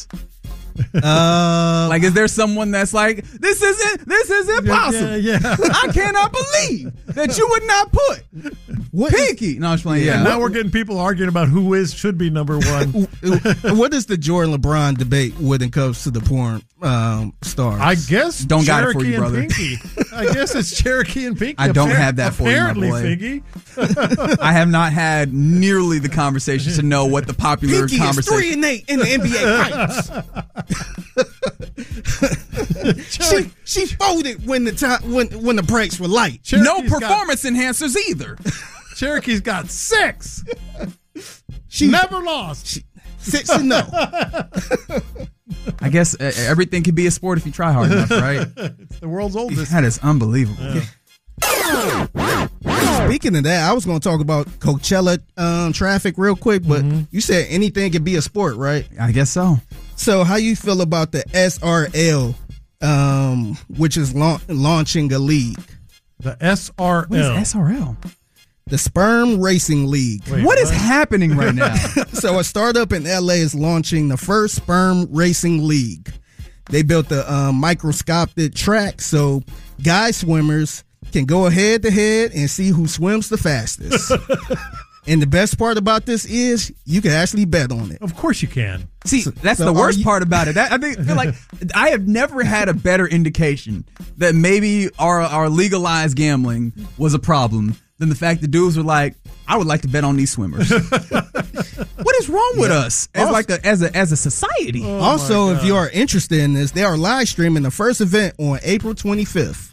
Speaker 8: Uh,
Speaker 6: Like, is there someone that's like, this isn't, this is impossible.
Speaker 7: Yeah, yeah.
Speaker 6: I cannot believe that you would not put
Speaker 8: what is,
Speaker 6: Pinky. No, I was playing. Yeah.
Speaker 7: And now we're getting people arguing about who is should be number one.
Speaker 8: what is the Jordan LeBron debate when it comes to the porn um, stars?
Speaker 7: I guess
Speaker 6: Don't got it for
Speaker 7: Cherokee
Speaker 6: you, brother.
Speaker 7: and Pinky. I guess it's Cherokee and Pinky.
Speaker 6: I don't
Speaker 7: Appar-
Speaker 6: have that for you, my
Speaker 7: apparently,
Speaker 6: boy.
Speaker 7: Figgy.
Speaker 6: I have not had nearly the conversation to know what the popular
Speaker 8: Pinky is
Speaker 6: conversation.
Speaker 8: three and eight in the N B A fights. she she folded when the time when when the breaks were light.
Speaker 6: No
Speaker 7: Cherokee's got-
Speaker 6: performance enhancers either.
Speaker 7: Cherokee's got six.
Speaker 8: She
Speaker 7: Never lost.
Speaker 8: she, six and no.
Speaker 6: I guess uh, everything can be a sport if you try hard enough, right?
Speaker 7: It's the world's oldest.
Speaker 6: That is unbelievable.
Speaker 8: Speaking of that, I was going to talk about Coachella um, traffic real quick, but you said anything can be a sport, right?
Speaker 6: I guess so.
Speaker 8: So, how you feel about the S R L, um, which is la- launching a league,
Speaker 7: The S R
Speaker 6: What is
Speaker 7: L.
Speaker 6: S R L?
Speaker 8: the Sperm Racing League?
Speaker 7: Wait,
Speaker 6: What is happening right now?
Speaker 8: So, a startup in L A is launching the first Sperm Racing League. They built a um, microscopic track so guy swimmers can go head to head and see who swims the fastest. And the best part about this is you can actually bet on it.
Speaker 7: Of course you can.
Speaker 6: See, that's so the worst you- part about it. That, I think, feel like I have never had a better indication that maybe our, our legalized gambling was a problem than the fact that dudes were like, I would like to bet on these swimmers. What is wrong with yeah. us as also, like a, as a as a society?
Speaker 8: Oh also, if you are interested in this, they are live streaming the first event on April twenty-fifth.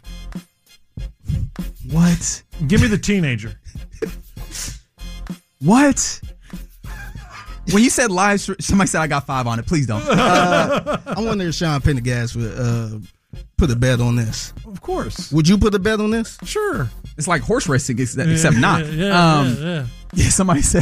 Speaker 6: What?
Speaker 7: Give me the teenager.
Speaker 6: What? When you said live, somebody said I got five on it. Please don't.
Speaker 8: Uh, I wonder if Sean Pendergast would uh, put a bet on this.
Speaker 7: Of course.
Speaker 8: Would you put a bet on this?
Speaker 7: Sure.
Speaker 6: It's like horse racing, except, except
Speaker 7: yeah,
Speaker 6: not.
Speaker 7: Yeah, yeah,
Speaker 6: um,
Speaker 7: yeah, yeah.
Speaker 6: yeah, somebody said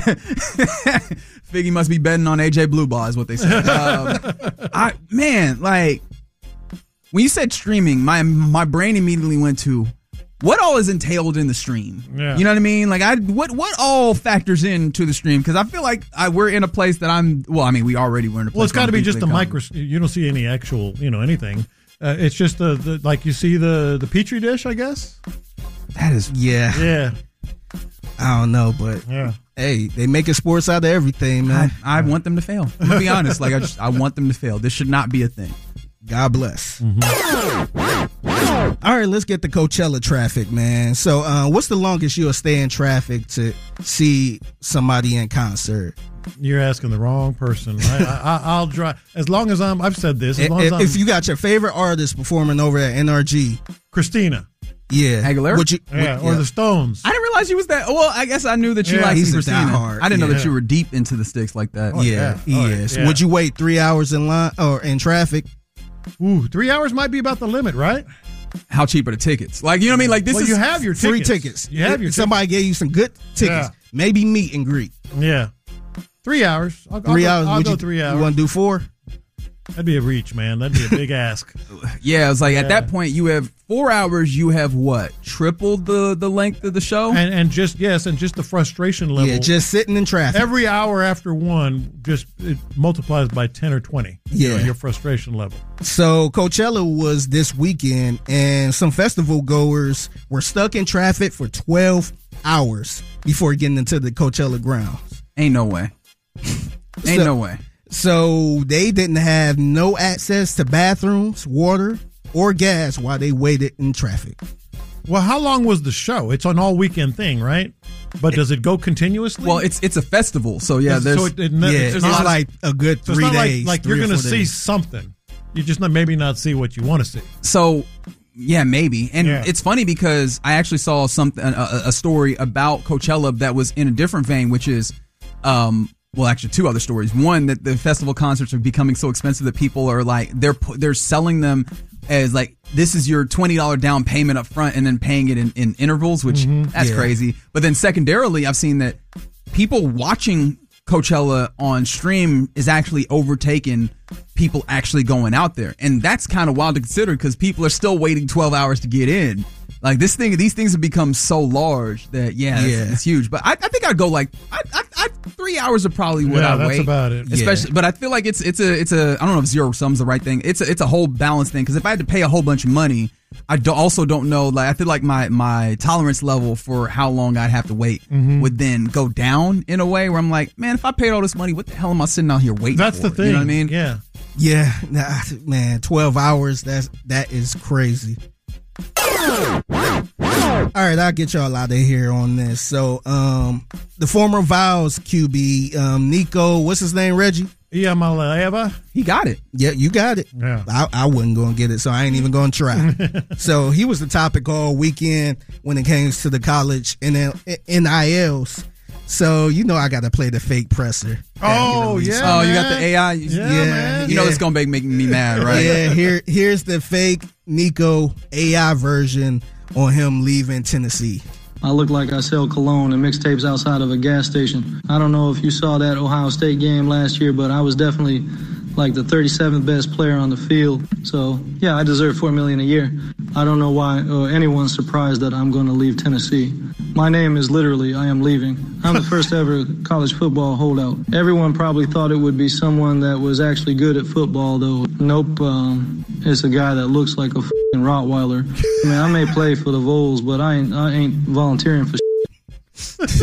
Speaker 6: Figgy must be betting on A J Blue Ball is what they said. Um, I man, like when you said streaming, my my brain immediately went to what all is entailed in the stream.
Speaker 7: Yeah.
Speaker 6: You know what I mean? Like I what what all factors into the stream? Because I feel like I, we're in a place that I'm. Well, I mean, we already were in a place.
Speaker 7: Well, it's got to be just a
Speaker 6: come.
Speaker 7: micro. You don't see any actual, you know, anything. Uh, it's just the, the like you see the the petri dish, I guess.
Speaker 6: That is
Speaker 8: yeah
Speaker 7: yeah.
Speaker 8: I don't know, but
Speaker 7: yeah.
Speaker 8: Hey, they making sports out of everything, man.
Speaker 6: I, I want them to fail. I'm gonna be honest. Like I just I want them to fail. This should not be a thing.
Speaker 8: God bless. Mm-hmm. All right, let's get the Coachella traffic, man. So, uh, what's the longest you'll stay in traffic to see somebody in concert?
Speaker 7: You're asking the wrong person. I, I, I'll drive as long as I'm. I've said this. As long
Speaker 8: if,
Speaker 7: as I'm,
Speaker 8: if you got your favorite artist performing over at N R G,
Speaker 7: Christina.
Speaker 8: Yeah,
Speaker 6: Aguilera.
Speaker 8: Would you,
Speaker 7: yeah,
Speaker 8: would,
Speaker 7: or
Speaker 8: yeah.
Speaker 7: the Stones.
Speaker 6: I didn't realize you was that. Well, I guess I knew that you
Speaker 7: yeah,
Speaker 6: liked
Speaker 8: he's
Speaker 6: Christina.
Speaker 8: diehard.
Speaker 6: I didn't
Speaker 8: yeah.
Speaker 6: know that you were deep into the sticks like that.
Speaker 7: Oh,
Speaker 8: yeah,
Speaker 7: yeah.
Speaker 8: he
Speaker 7: oh,
Speaker 8: is.
Speaker 7: Yeah.
Speaker 8: Would you wait three hours in line or in traffic?
Speaker 7: Ooh, three hours might be about the limit, right?
Speaker 6: How cheap are the tickets? Like, you know what I mean? Like this
Speaker 7: well,
Speaker 6: is
Speaker 7: you have your
Speaker 8: free
Speaker 7: tickets.
Speaker 8: tickets.
Speaker 7: You have your
Speaker 8: somebody
Speaker 7: tickets.
Speaker 8: gave you some good tickets.
Speaker 7: Yeah.
Speaker 8: Maybe meet and greet.
Speaker 7: Yeah, three hours. I'll,
Speaker 8: Three
Speaker 7: I'll
Speaker 8: hours.
Speaker 7: Go, I'll
Speaker 8: Would
Speaker 7: go
Speaker 8: you,
Speaker 7: three hours.
Speaker 8: You want to do four?
Speaker 7: That'd be a reach, man. That'd be a big ask.
Speaker 6: Yeah, it's like
Speaker 7: yeah.
Speaker 6: at that point you have four hours. You have what? Tripled the the length of the show.
Speaker 7: And and just yes, and just the frustration level.
Speaker 8: Yeah, just sitting in traffic.
Speaker 7: Every hour after one, just it multiplies by ten or twenty.
Speaker 8: Yeah,
Speaker 7: you know, your frustration level.
Speaker 8: So Coachella was this weekend, and some festival goers were stuck in traffic for twelve hours before getting into the Coachella grounds.
Speaker 6: Ain't no way. Ain't
Speaker 8: so,
Speaker 6: no way.
Speaker 8: So they didn't have no access to bathrooms, water, or gas while they waited in traffic.
Speaker 7: Well, how long was the show? It's an all weekend thing, right? But does it go continuously?
Speaker 6: Well, it's it's a festival, so yeah. There's
Speaker 7: so it, it,
Speaker 8: yeah,
Speaker 7: it's,
Speaker 8: it's
Speaker 7: not,
Speaker 8: like a good
Speaker 7: so
Speaker 8: three
Speaker 7: it's not
Speaker 8: days.
Speaker 7: Like, like you're going to see something. You just not, maybe not see what you want to see.
Speaker 6: So. Yeah, maybe. And
Speaker 7: yeah.
Speaker 6: it's funny because I actually saw something a, a story about Coachella that was in a different vein, which is, um, well, actually two other stories. One, that the festival concerts are becoming so expensive that people are like they're they're selling them as like this is your twenty dollars down payment up front and then paying it in, in intervals, which
Speaker 7: mm-hmm.
Speaker 6: that's
Speaker 8: yeah.
Speaker 6: crazy. But then secondarily, I've seen that people watching Coachella on stream is actually overtaking people actually going out there, and that's kind of wild to consider because people are still waiting twelve hours to get in. Like this thing, these things have become so large that yeah,
Speaker 8: yeah.
Speaker 6: It's, it's huge. But I, I think I'd go like I, I, I, three hours are probably what
Speaker 7: yeah,
Speaker 6: I
Speaker 7: that's
Speaker 6: wait.
Speaker 7: about it.
Speaker 6: Especially,
Speaker 8: yeah.
Speaker 6: but I feel like it's it's a it's a I don't know if zero sum's the right thing. It's a, it's a whole balance thing because if I had to pay a whole bunch of money, I do also don't know. Like I feel like my my tolerance level for how long I'd have to wait
Speaker 7: mm-hmm.
Speaker 6: would then go down in a way where I'm like, man, if I paid all this money, what the hell am I sitting out here waiting?
Speaker 7: That's
Speaker 6: for?
Speaker 7: the thing.
Speaker 6: You know what I mean?
Speaker 7: Yeah.
Speaker 8: Yeah, nah, man, twelve hours. That's that is crazy. All right, I'll get y'all out of here on this. So, um, the former Vols Q B, um, Nico, what's his name, Reggie?
Speaker 7: Yeah, Maleva.
Speaker 6: He got it.
Speaker 8: Yeah, you got it.
Speaker 7: Yeah.
Speaker 8: I, I wasn't going to get it, so I ain't even going to try. So he was the topic all weekend when it came to the college N I Ls. So, you know I got to play the fake presser.
Speaker 7: Oh, yeah.
Speaker 6: Oh,
Speaker 7: man.
Speaker 6: you got the A I?
Speaker 7: Yeah,
Speaker 8: yeah
Speaker 7: man.
Speaker 6: You know
Speaker 8: yeah.
Speaker 6: it's going to make me mad, right?
Speaker 8: Yeah, here, here's the fake Nico A I version on him leaving Tennessee.
Speaker 11: I look like I sell cologne and mixtapes outside of a gas station. I don't know if you saw that Ohio State game last year, but I was definitely like the thirty-seventh best player on the field. So, yeah, I deserve four million dollars a year. I don't know why uh, anyone's surprised that I'm going to leave Tennessee. My name is literally I am leaving. I'm the first ever college football holdout. Everyone probably thought it would be someone that was actually good at football, though. Nope, um, it's a guy that looks like a f***ing Rottweiler. I mean, I may play for the Vols, but I ain't, I ain't volunteering for shit.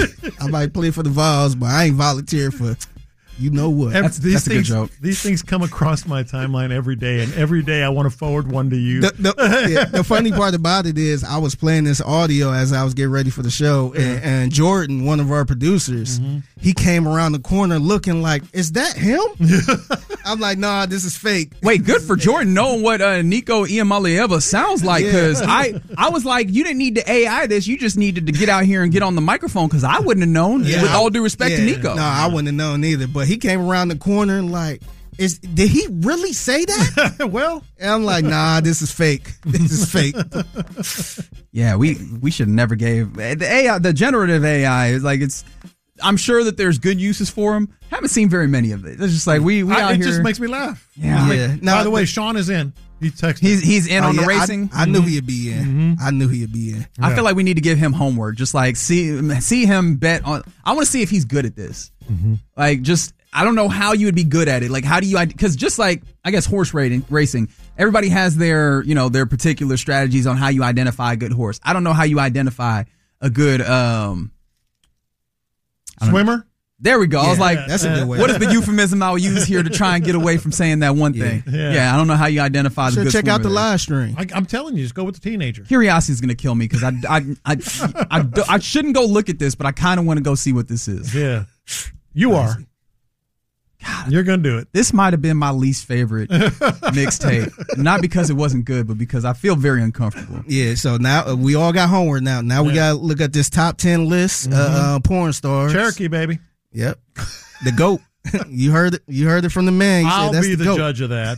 Speaker 8: I might play for the Vols, but I ain't volunteer for you know what.
Speaker 7: Every,
Speaker 6: That's,
Speaker 7: these
Speaker 6: that's a
Speaker 7: things,
Speaker 6: good joke.
Speaker 7: These things come across my timeline every day, and every day I want to forward one to you.
Speaker 8: The, the, yeah, the funny part about it is I was playing this audio as I was getting ready for the show,
Speaker 7: Yeah.
Speaker 8: and, and Jordan, one of our producers,
Speaker 7: Mm-hmm.
Speaker 8: he came around the corner looking like, is that him? I'm like, nah, this is fake.
Speaker 6: Wait, good for Jordan knowing what uh, Nico Iamaleava sounds like, because
Speaker 8: Yeah.
Speaker 6: I, I was like, you didn't need to A I this. You just needed to get out here and get on the microphone, because I wouldn't have known,
Speaker 8: Yeah,
Speaker 6: with
Speaker 8: I-
Speaker 6: all due respect to
Speaker 8: yeah,
Speaker 6: Nico.
Speaker 8: No, I wouldn't have known either. But he came around the corner and like, is did he really say that?
Speaker 7: Well,
Speaker 8: and I'm like, nah, this is fake. This is fake.
Speaker 6: Yeah, we we should have never gave the A I, the generative A I is like, it's. I'm sure that there's good uses for them. Haven't seen very many of it. It's just like we we
Speaker 7: I,
Speaker 6: out
Speaker 7: it
Speaker 6: here.
Speaker 7: just makes me laugh.
Speaker 6: Yeah.
Speaker 7: Like,
Speaker 8: Yeah.
Speaker 7: by
Speaker 8: Now,
Speaker 7: the way,
Speaker 8: the-
Speaker 7: Sean is in. He texted.
Speaker 6: He's he's in
Speaker 8: Oh,
Speaker 6: on the
Speaker 8: yeah, I-
Speaker 6: racing.
Speaker 8: I, knew he'd be in. I knew he'd be in.
Speaker 6: I feel like we need to give him homework. Just like see see him bet on. I want to see if he's good at this. Like just I don't know how you would be good at it. Like how do you? Because just like I guess horse racing, racing, everybody has their you know their particular strategies on how you identify a good horse. I don't know how you identify a good um
Speaker 7: swimmer.
Speaker 6: There we go. I was
Speaker 8: Yeah,
Speaker 6: like,
Speaker 8: that's a good way.
Speaker 6: What is the euphemism I would use here to try and get away from saying that one thing?
Speaker 7: Yeah.
Speaker 6: Yeah, I don't know how you identify the
Speaker 8: Should
Speaker 6: good
Speaker 8: check out the
Speaker 6: swimmer there.
Speaker 8: live stream.
Speaker 7: I, I'm telling you, just go with the teenager.
Speaker 6: Curiosity is going to kill me because I, I, I, I, I, I shouldn't go look at this, but I kind of want to go see what this is.
Speaker 7: Yeah, you are. You're gonna do it.
Speaker 6: This might have been my least favorite mixtape, not because it wasn't good, but because I feel very uncomfortable.
Speaker 8: Yeah, so now uh, we all got homework now. Now we
Speaker 7: Yeah.
Speaker 8: got to look at this top ten list, uh, uh, porn stars.
Speaker 7: Cherokee, baby.
Speaker 8: Yep. The GOAT. you heard it. You heard it from the man. You said
Speaker 7: I'll
Speaker 8: that's
Speaker 7: be the,
Speaker 8: GOAT.
Speaker 7: judge of that.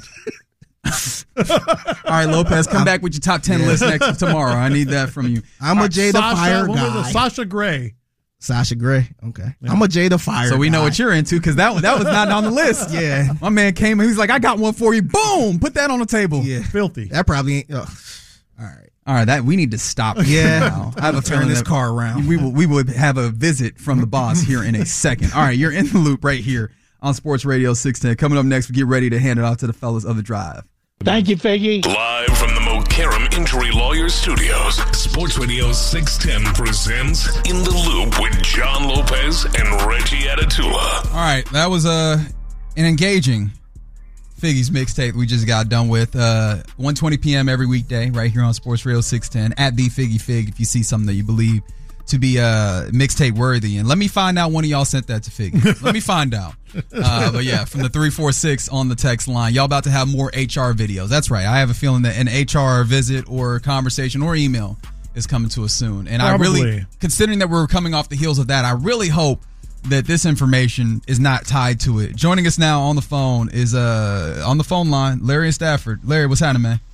Speaker 6: All right, Lopez, come back with your top ten
Speaker 8: Yeah.
Speaker 6: list next tomorrow. I need that from you.
Speaker 8: I'm a Jada
Speaker 7: Sasha,
Speaker 8: Fire
Speaker 7: what was
Speaker 8: guy.
Speaker 7: it? Sasha Grey.
Speaker 8: Sasha Grey. Okay. I'm a Jada Fire
Speaker 6: So we know
Speaker 8: guy.
Speaker 6: what you're into because that that was not on the list.
Speaker 8: Yeah.
Speaker 6: My man came and he was like, "I got one for you." Boom, put that on the table.
Speaker 8: Yeah.
Speaker 7: Filthy.
Speaker 8: That probably ain't. Oh. All right.
Speaker 6: All right, that we need to stop.
Speaker 8: Yeah.
Speaker 6: now. I have a
Speaker 8: Turn
Speaker 6: feeling
Speaker 8: this
Speaker 6: that
Speaker 8: car around.
Speaker 6: We will we would have a visit from the boss here in a second. All right, you're in the loop right here on Sports Radio six ten. Coming up next, we get ready to hand it off to the fellas of the drive.
Speaker 12: Thank you, Figgy.
Speaker 5: Live from the Mokaram Injury Lawyers Studios, Sports Radio six ten presents In the Loop with John Lopez and Reggie Atatula.
Speaker 6: All right, that was uh, an engaging Figgy's mixtape we just got done with. Uh, one twenty p.m. every weekday right here on Sports Radio six ten at the Figgy Fig if you see something that you believe to be uh, mixtape worthy. And let me find out one of y'all sent that to Figgy. Let me find out. Uh, but yeah, from the three four six on the text line, y'all about to have more H R videos. That's right. I have a feeling that an H R visit or conversation or email is coming to us soon. And
Speaker 7: Probably.
Speaker 6: I really, considering that we're coming off the heels of that, I really hope that this information is not tied to it. Joining us now on the phone is uh on the phone line, Larry and Stafford. Larry, what's happening, man?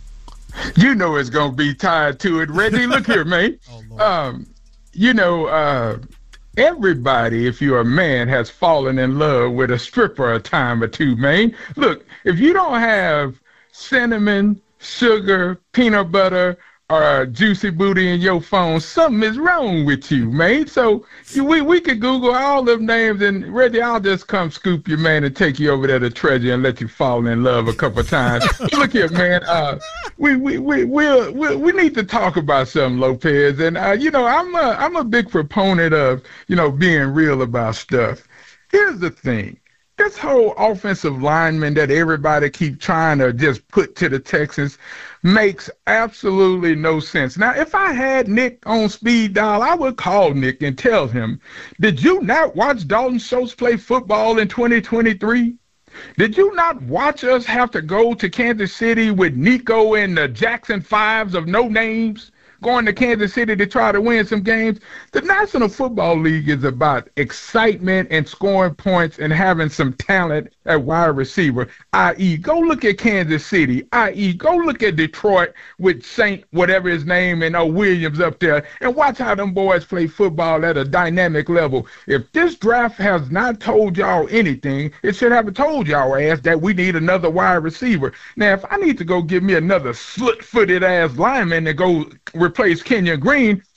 Speaker 12: You know it's gonna be tied to it, Reggie. Look here, man. Um, you know, uh, everybody, if you're a man, has fallen in love with a stripper a time or two, man. Look, if you don't have cinnamon, sugar, peanut butter, or juicy booty in your phone, something is wrong with you, man. So you, we we could Google all them names, and Reggie, I'll just come scoop you, man, and take you over there to Treasure and let you fall in love a couple of times. Look here, man. Uh, we we we we we we need to talk about something, Lopez. And uh, you know, I'm a I'm a big proponent of you know being real about stuff. Here's the thing. This whole offensive lineman that everybody keep trying to just put to the Texans makes absolutely no sense. Now, if I had Nick on speed dial, I would call Nick and tell him, did you not watch Dalton Schultz play football in twenty twenty-three? Did you not watch us have to go to Kansas City with Nico and the Jackson Fives of no names? Going to Kansas City to try to win some games. The National Football League is about excitement and scoring points and having some talent at wide receiver, that is go look at Kansas City, that is go look at Detroit with Saint, whatever his name, and uh, Williams up there, and watch how them boys play football at a dynamic level. If this draft has not told y'all anything, it should have told y'all ass that we need another wide receiver. Now, if I need to go give me another slit-footed ass lineman to go replace Kenyon Green,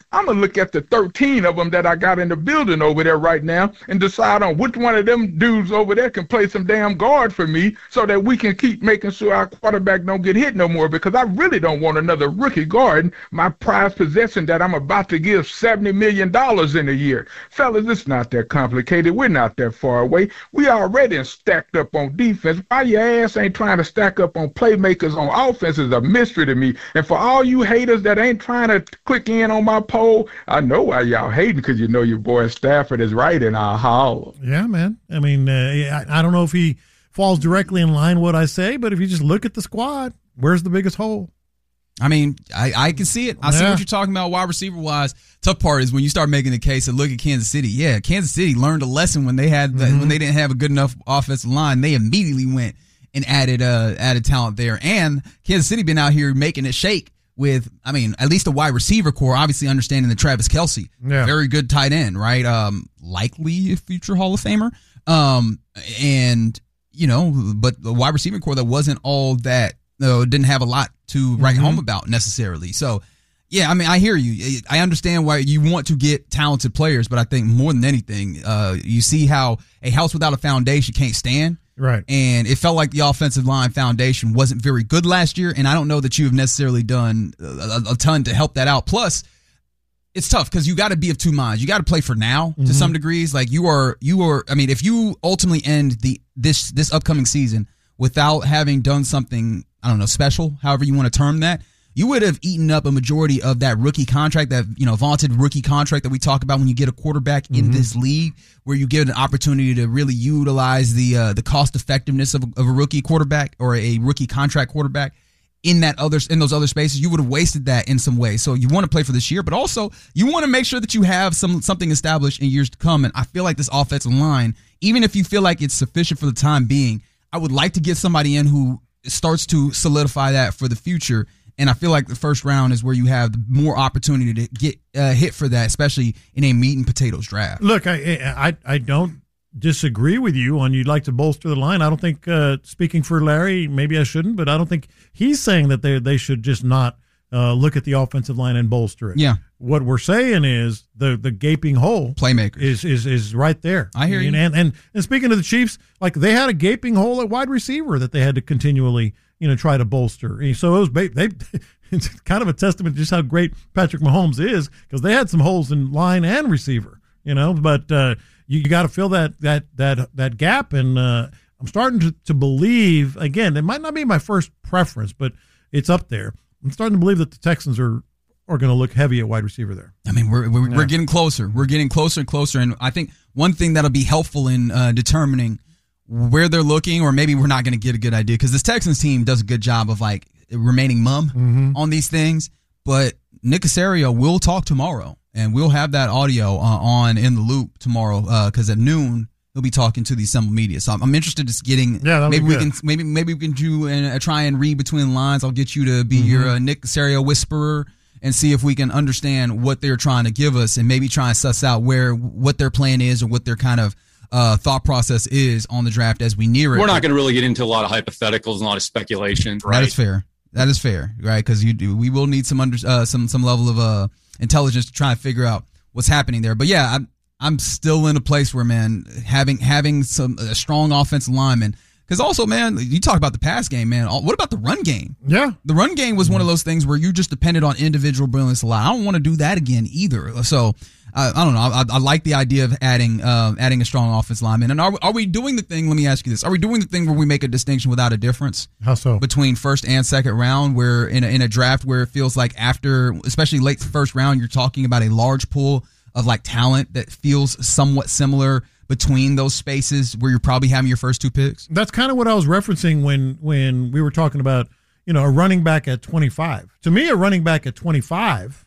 Speaker 12: I'm going to look at the thirteen of them that I got in the building over there right now and decide on which one of them dudes over there can play some damn guard for me so that we can keep making sure our quarterback don't get hit no more, because I really don't want another rookie guard, my prized possession that I'm about to give seventy million dollars in a year. Fellas, it's not that complicated. We're not that far away. We already stacked up on defense. Why your ass ain't trying to stack up on playmakers on offense is a mystery to me. And for all you haters that ain't trying to click in on my poll, I know why y'all hating, because you know your boy Stafford is right in our hall.
Speaker 7: Yeah, man. I mean, uh, I, I don't know if he falls directly in line with what I say, but if you just look at the squad, where's the biggest hole?
Speaker 6: I mean, I, I can see it. I yeah. see what you're talking about wide receiver wise. Tough part is when you start making the case and look at Kansas City. Yeah, Kansas City learned a lesson when they had the, mm-hmm. when they didn't have a good enough offensive line. They immediately went and added uh added talent there. And Kansas City been out here making it shake with, I mean, at least a wide receiver core, obviously understanding that Travis Kelce, yeah. very good tight end, right? Um, likely a future Hall of Famer. Um, and, you know, but the wide receiver core that wasn't all that, no, didn't have a lot to write mm-hmm. home about necessarily. So, yeah, I mean, I hear you. I understand why you want to get talented players, but I think more than anything, uh, you see how a house without a foundation can't stand.
Speaker 7: Right.
Speaker 6: And it felt like the offensive line foundation wasn't very good last year, and I don't know that you have necessarily done a, a ton to help that out. Plus, it's tough because you got to be of two minds. You got to play for now mm-hmm. to some degrees. Like you are, you are. I mean, if you ultimately end the this this upcoming season without having done something, I don't know, special, however you want to term that, you would have eaten up a majority of that rookie contract, that, you know, vaunted rookie contract that we talk about when you get a quarterback mm-hmm. in this league, where you get an opportunity to really utilize the uh, the cost effectiveness of, of a rookie quarterback or a rookie contract quarterback in that other in those other spaces. You would have wasted that in some way. So you want to play for this year, but also you want to make sure that you have some something established in years to come. And I feel like this offensive line, even if you feel like it's sufficient for the time being, I would like to get somebody in who starts to solidify that for the future. And I feel like the first round is where you have more opportunity to get uh, hit for that, especially in a meat and potatoes draft.
Speaker 7: Look, I I, I don't disagree with you on you'd like to bolster the line. I don't think, uh, speaking for Larry, maybe I shouldn't, but I don't think he's saying that they they should just not uh, look at the offensive line and bolster it.
Speaker 6: Yeah.
Speaker 7: What we're saying is the the gaping hole
Speaker 6: playmakers
Speaker 7: is is is right there.
Speaker 6: I hear
Speaker 7: and,
Speaker 6: you.
Speaker 7: And, and and speaking of the Chiefs, like they had a gaping hole at wide receiver that they had to continually, you know, try to bolster. So it was they it's kind of a testament to just how great Patrick Mahomes is, because they had some holes in line and receiver, you know. But uh, you, you got to fill that that that that gap, and uh, I'm starting to, to believe again. It might not be my first preference, but it's up there. I'm starting to believe that the Texans are are going to look heavy at wide receiver there.
Speaker 6: I mean, we're we're, yeah. we're getting closer. We're getting closer and closer, and I think one thing that'll be helpful in uh, determining where they're looking, or maybe we're not going to get a good idea, because this Texans team does a good job of like remaining mum
Speaker 7: mm-hmm.
Speaker 6: on these things. But Nick Caserio will talk tomorrow, and we'll have that audio uh, on In the Loop tomorrow, because uh, at noon he'll be talking to the assembled media. So I'm, I'm interested in just getting.
Speaker 7: Yeah,
Speaker 6: maybe
Speaker 7: we
Speaker 6: good. can maybe maybe we can do and uh, try and read between the lines. I'll get you to be mm-hmm. your uh, Nick Caserio whisperer, and see if we can understand what they're trying to give us, and maybe try and suss out where what their plan is, or what their kind of uh, thought process is on the draft as we near it.
Speaker 13: We're not going to really get into a lot of hypotheticals and a lot of speculation. Right?
Speaker 6: That is fair. That is fair, right? Because you do, we will need some under uh, some some level of uh, intelligence to try and figure out what's happening there. But yeah, I'm I'm still in a place where, man, having having some a strong offensive lineman. Because also, man, you talk about the pass game, man. What about the run game?
Speaker 7: Yeah.
Speaker 6: The run game was one of those things where you just depended on individual brilliance a lot. I don't want to do that again either. So, uh, I don't know. I, I like the idea of adding uh, adding a strong offensive lineman. And are, are we doing the thing, let me ask you this, are we doing the thing where we make a distinction without a difference?
Speaker 7: How so?
Speaker 6: Between first and second round, where in a, in a draft where it feels like after, especially late first round, you're talking about a large pool of like talent that feels somewhat similar between those spaces where you're probably having your first two picks?
Speaker 7: That's kind of what I was referencing when when we were talking about, you know, a running back at twenty-five. To me, a running back at twenty-five